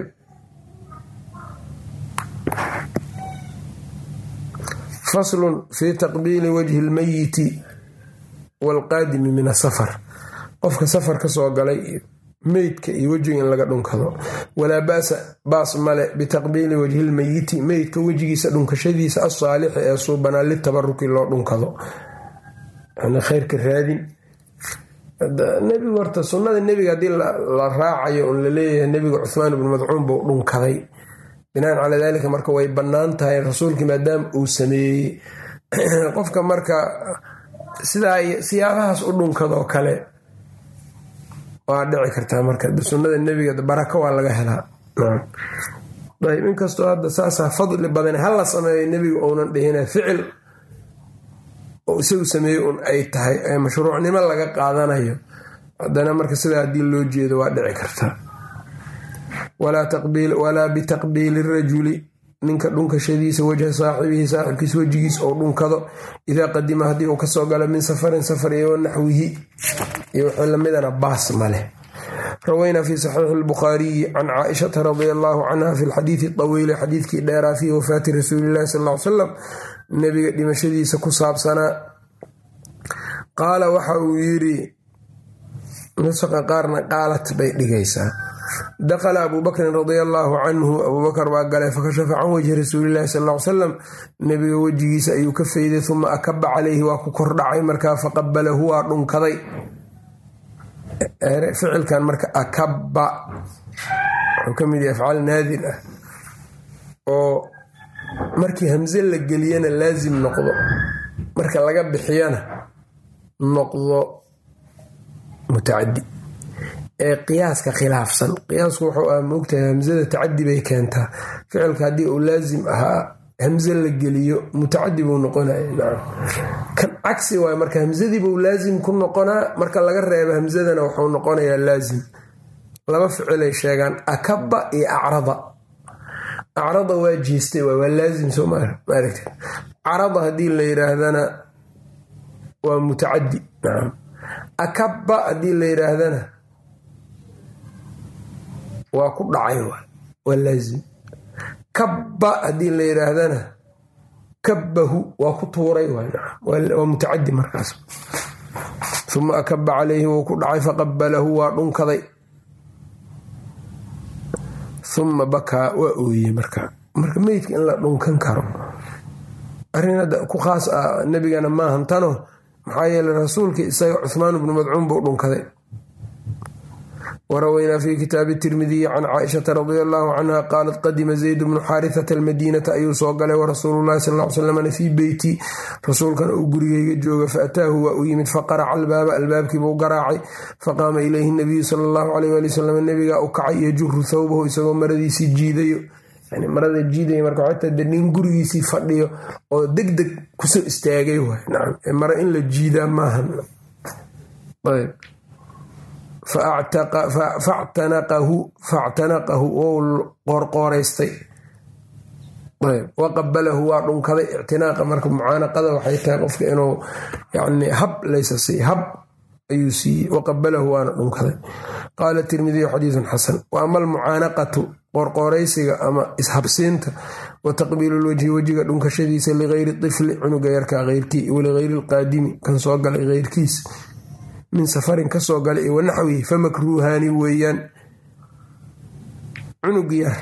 faslun fii taqbiili wajhi lmayiti waalqaadimi min asafar qofka safar ka soo galay meydka iyo wejiga in laga dhunkado walaa ba'sa baas male bitaqbiili wajhi lmayiti meydka wejigiisa dhunkashadiisa asaalixi ee suubanaa litabaruki loo dhunkado yani khayrka raadin nebigu horta sunnada nebiga haddii la raacayo un la leeyahay nebiga Cuthmaan ibnu Madcuun buu dhunkaday binaan calaa daalika marka way bannaan tahay rasuulkii maadaama uu sameeyey qofka marka sidaa siyaabahaas u dhunkadoo kale waa dhici kartaa marka sunnada nebiga barako waa laga helaa. ayb inkastoo hadda saasaa fadli badan hala sameeyo nebiga uunan dhihina ficil oo isagu sameeyey un ay tahay ee mashruucnimo laga qaadanayo haddana marka sidaa haddii loo jeedo waa dhici kartaa. walaa bitaqbiili rajuli ninka dhunkashadiisa wajha saaxibihi saaxibkiisa wejigiis oo dhunkado idaa qadima haddii uu kasoo galo min safarin safar iyo naxwihi iyo wixii lamidana baas maleh. rawaynaa fi saxiixi albukhaariyi can caaishata radia allaahu canha fi lxadiidi tawiili xadiidkii dheeraa fii wafaati rasuulillahi sal ly salam nebiga dhimashadiisa ku saabsanaa. qaala waxa uu yidhi nusaqa qaarna qaalat bay dhigaysaa dakhala abubakrin radia allaahu canhu abubakar baa galay fakashafa can wajhi rasuulillahi sal ly salam nebiga wejigiisa ayuu ka fayday uma akaba calayhi waa ku kordhacay markaa faqabalahu waa dhunkaday. ficilkan marka akaba wuxuu ka mid yahay afcaal naadir ah oo markii hamse la geliyana laasim noqdo marka laga bixiyana noqdo mutacadi ee qiyaaska khilaafsan. qiyaasku wuxuu ah moogtahay hamsada tacadi bay keentaa ficilka haddii uu laasim ahaa hamse la geliyo mutacadi buu noqonaya kan cagsi waay marka hamsadii buu laasim ku noqonaa marka laga reebo hamsadana wuxuu noqonayaa laasim. laba ficilay sheegaan akaba iyo acrada waa jeestay waa laasim soo maaragtay. carada haddii la yiraahdana waa mutacadi akaba haddii la yiraahdana waa ku dhacay waa laasim. kabba haddii la yiraahdana kabbahu waa ku tuuray waa mutacadi markaas. uma akaba calayhi wuu ku dhacay faqabalahu waa dhunkaday uma bakaa waa ooyey. marka meydka in la dhunkan karo arrin hadda ku khaas ah nebigana maahan tano maxaa yeelay rasuulka isaga Cuthmaan ibnu Madcuun buu dhunkaday. warawaynaa fi kitaabi tirmidiyi can caaishata radia allaahu canha qaalat qadima zayd bnu xaarithata almadiinata ayuu soo galay warasuulullahi sal ly slam fii beyti rasuulkana uu gurigeyga jooga faataahu waa u yimid faqaraca albaaba albaabkiibuu garaacay faqaama ilayhi nabiyu sala allahu caleyh waali wasalam nebigaa u kacay yajuru thawbahu isagoo maradiisii jiidayo yani marada jiidaya marka xataa de nin gurigiisii fadhiyo oo deg deg kusoo istaagay waay nacam mara in la jiidaa maahan. ayb factanaqahu ou qoorqooraystay waqabalahu waa dhunkaday. ictinaaqa marka mucaanaqada waxay tahay qofka inuu yani hab laysa siiy hab ayuu siiyey waqabalahu waana dhunkaday. qaala tirmidiyu xadiisun xasan. wa ama almucaanaqatu qoorqooraysiga ama ishabsiinta wa taqbiilu lwajhi wejiga dhunkashadiisa ligayri tifli cunuga yarkaa keyrkii waligayri lqaadimi kan soo galay keyrkiis min safarin ka soo galay wanaxwihi famakruuhaani weeyaan. cunug yar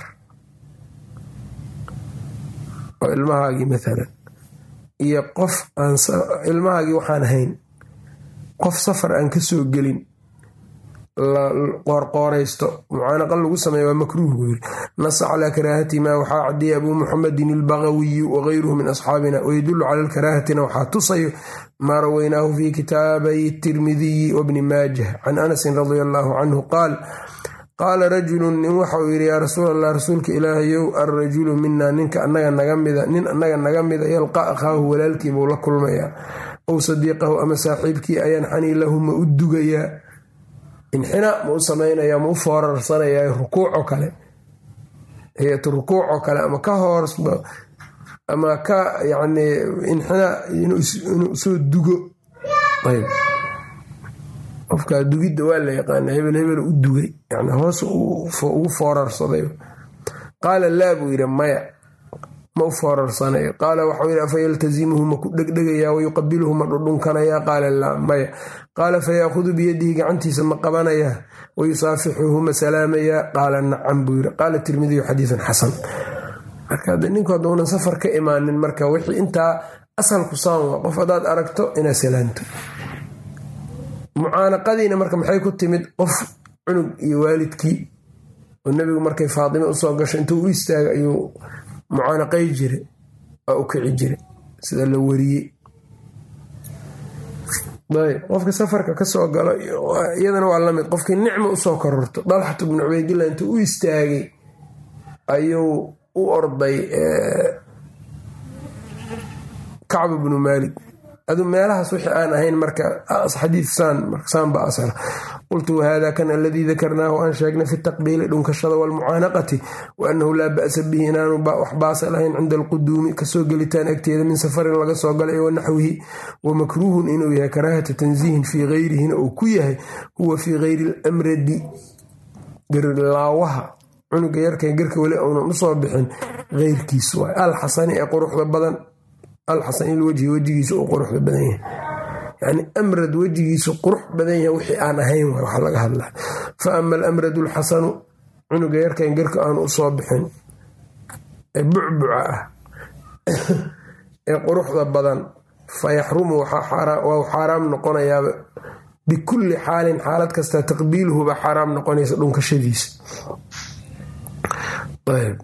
oo ilmahaagii maalan iyo qof aan ilmahaagii waxaan ahayn qof safar aan ka soo gelin la qoorqooraysto mucaanaqa lagu sameeya waa makruuh buu yiri. nasa calaa karaahati maa waxaa cadiyay abuu muxamedin albagawiyu wagayruhu min asxaabina wayadullu cala alkaraahatina waxaa tusayo maa rawaynaahu fi kitaabay tirmidiyi wabni maajah can anasin radia allaahu canhu qaala rajulun nin waxauu yidhi yaa rasuul allah rasuulka ilaahayow alrajulu minaa nin annaga naga mida yalqa akhaahu walaalkii buu la kulmayaa ow sadiiqahu ama saaxiibkii ayaan xanii lahu ma u dugayaa inxinaa ma u samaynayaa ma u foorarsanayaa rukuucoo kale hayatu rukuucoo kale ama ka hoorsba ama ka yacni inxinaa inuu soo dugo. ayb qofkaa dugidda waa la yaqaana hebel u dugay yani hoos ugu foorarsaday. qaala laa buu yidhi maya ma u foorarsanayo. qaala waxau yidhi afa yaltazimuhu ma ku dhegdhegayaa wayuqabiluhu ma dhudhunkanayaa qaala laa maya. qaala fayaahudu biyadihi gacantiisa ma qabanayaa wayusaafixuhu ma salaamayaa qaala nacam buu yidhi. qaala tirmidiyu xadiisun xasan. marka ninku hadduunan safar ka imaanin marka wixii intaa asalku saan waa qof haddaad aragto inaad salaanto mucaanaqadiina marka maxay ku timid qof cunug iyo waalidkii oo nebigu markay Faatime usoo gasho intuu u istaaga ayuu mucaanaqay jiray oo u kici jiray sida la wariyey. qofka safarka ka soo galo iyadana waa lamid, qofkii nicmo usoo kororto. Dalxat ibn Ubaydillah intuu u istaagay ayuu u orday Kacb ibn Malik. adu meelahaas wixii aan ahayn marka xadiis saan ba asal qultu hada kan alladhi dhakarnahu an shaykhna fi taqbil dunkashada wal mu'anaqati wa annahu la ba'sa bihi inanu ba wax baasa lahayn inda alqudumi kasoo galitaan agteeda min safarin laga soo galay wa nahwihi wa makruhun inuu yahay karahata tanzihin fi ghayrihi oo ku yahay huwa fi ghayri al-amradi garlaawaha cunuga yarkay garka wali oo soo bixin ghayrkiis waa al-hasani ee quruxda badan الحسن الوجه وجهيس وقروح بدنيه يعني أمرد وجهيس قروح بدنيه وحي أنا هين وحلق هلا. فأما الأمرد الحسن عنو غير كان غيرك أنا أصابحين بعبعة قروح بدن فيحرم وحرام نقول يا بكل حال حالات كستا تقبيله بحرام نقول يسألون كشديس. طيب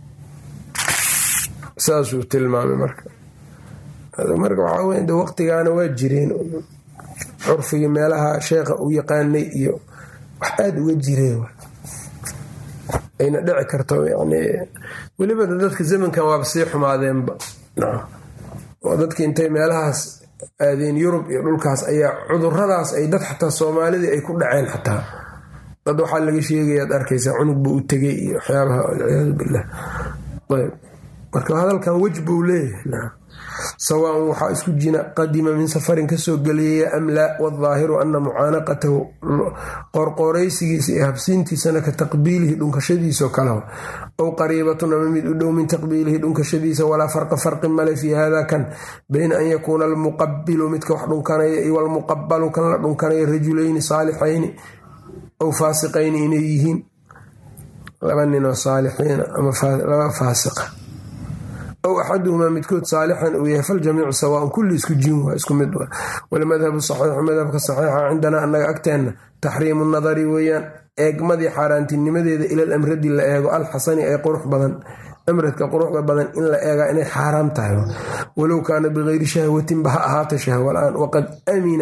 ساسو تلمامي مركب marka waxa weyn de waqtigaana waa jireen urfiga meelaha sheekha uu yaqaanay iyo wax aad uga jireen ayna dhici karto yani waliba dadka zamankan waa sii xumaadeenba oo dadka intay meelahaas aadeen Yurub iyo dhulkaas ayaa cuduradaas ay dad xataa Soomaalida ay ku dhaceen xataa dad waxa laga sheegay aad arkaysa cunug buu u tagay iyo waxyaabaha billah. marka hadalkan wajbu leeyahay سواء وحا اسكو جينا قدم من سفر كسو غليا ام لا والظاهر ان معانقته قرقوريسيس اهبسنتي سنه كتقبيله دنكشديسو كلا او قريبه من تقبيله دنكشديس ولا فرق ما في هذا كان بين ان يكون المقبل متك وحدن كان والمقبل كان دن كان رجلين صالحين او فاسقين انيهين لمن صالحين اما فاسق أو أحدهما متكوت صالحا ويفعل جميع سواء كل اسكجين واسكو مدوا. والمذهب الصحيح مذهب الصحيح عندنا أن أكتن تحريم النظر ويان أجمد حارنت النمذ إلى الأمرد إلا أجو الحسن أي قروح بدن أمرد كقروح بدن إلا أجا إن حرام تايو ولو كان بغير شهوة بهات شهوة الآن وقد أمن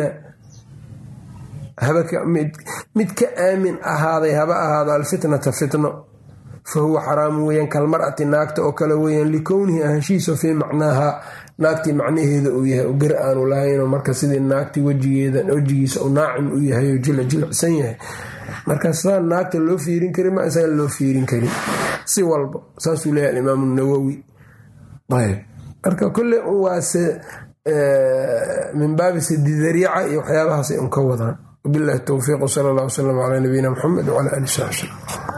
هبك متك آمن هذا الفتنة فتنة فهو حرام وين كالمرأة ناكت أو كلوين لكونه أهشيس في معناها ناكتي معنيه ذا وياه وقرآن ولاين ومركز سيد الناكتي وجيس أو ناعم وياه يجل سنيه مركز سان ناكت اللو فيرين كريم ما إنسان اللو فيرين كريم سوى البا ساسو لها الإمام النووي. طيب مركز كل واس من باب سد ذريعة يحيابها سيئنكوضها وبالله التوفيق صلى الله عليه وسلم على نبينا محمد وعلى آله وصحبه.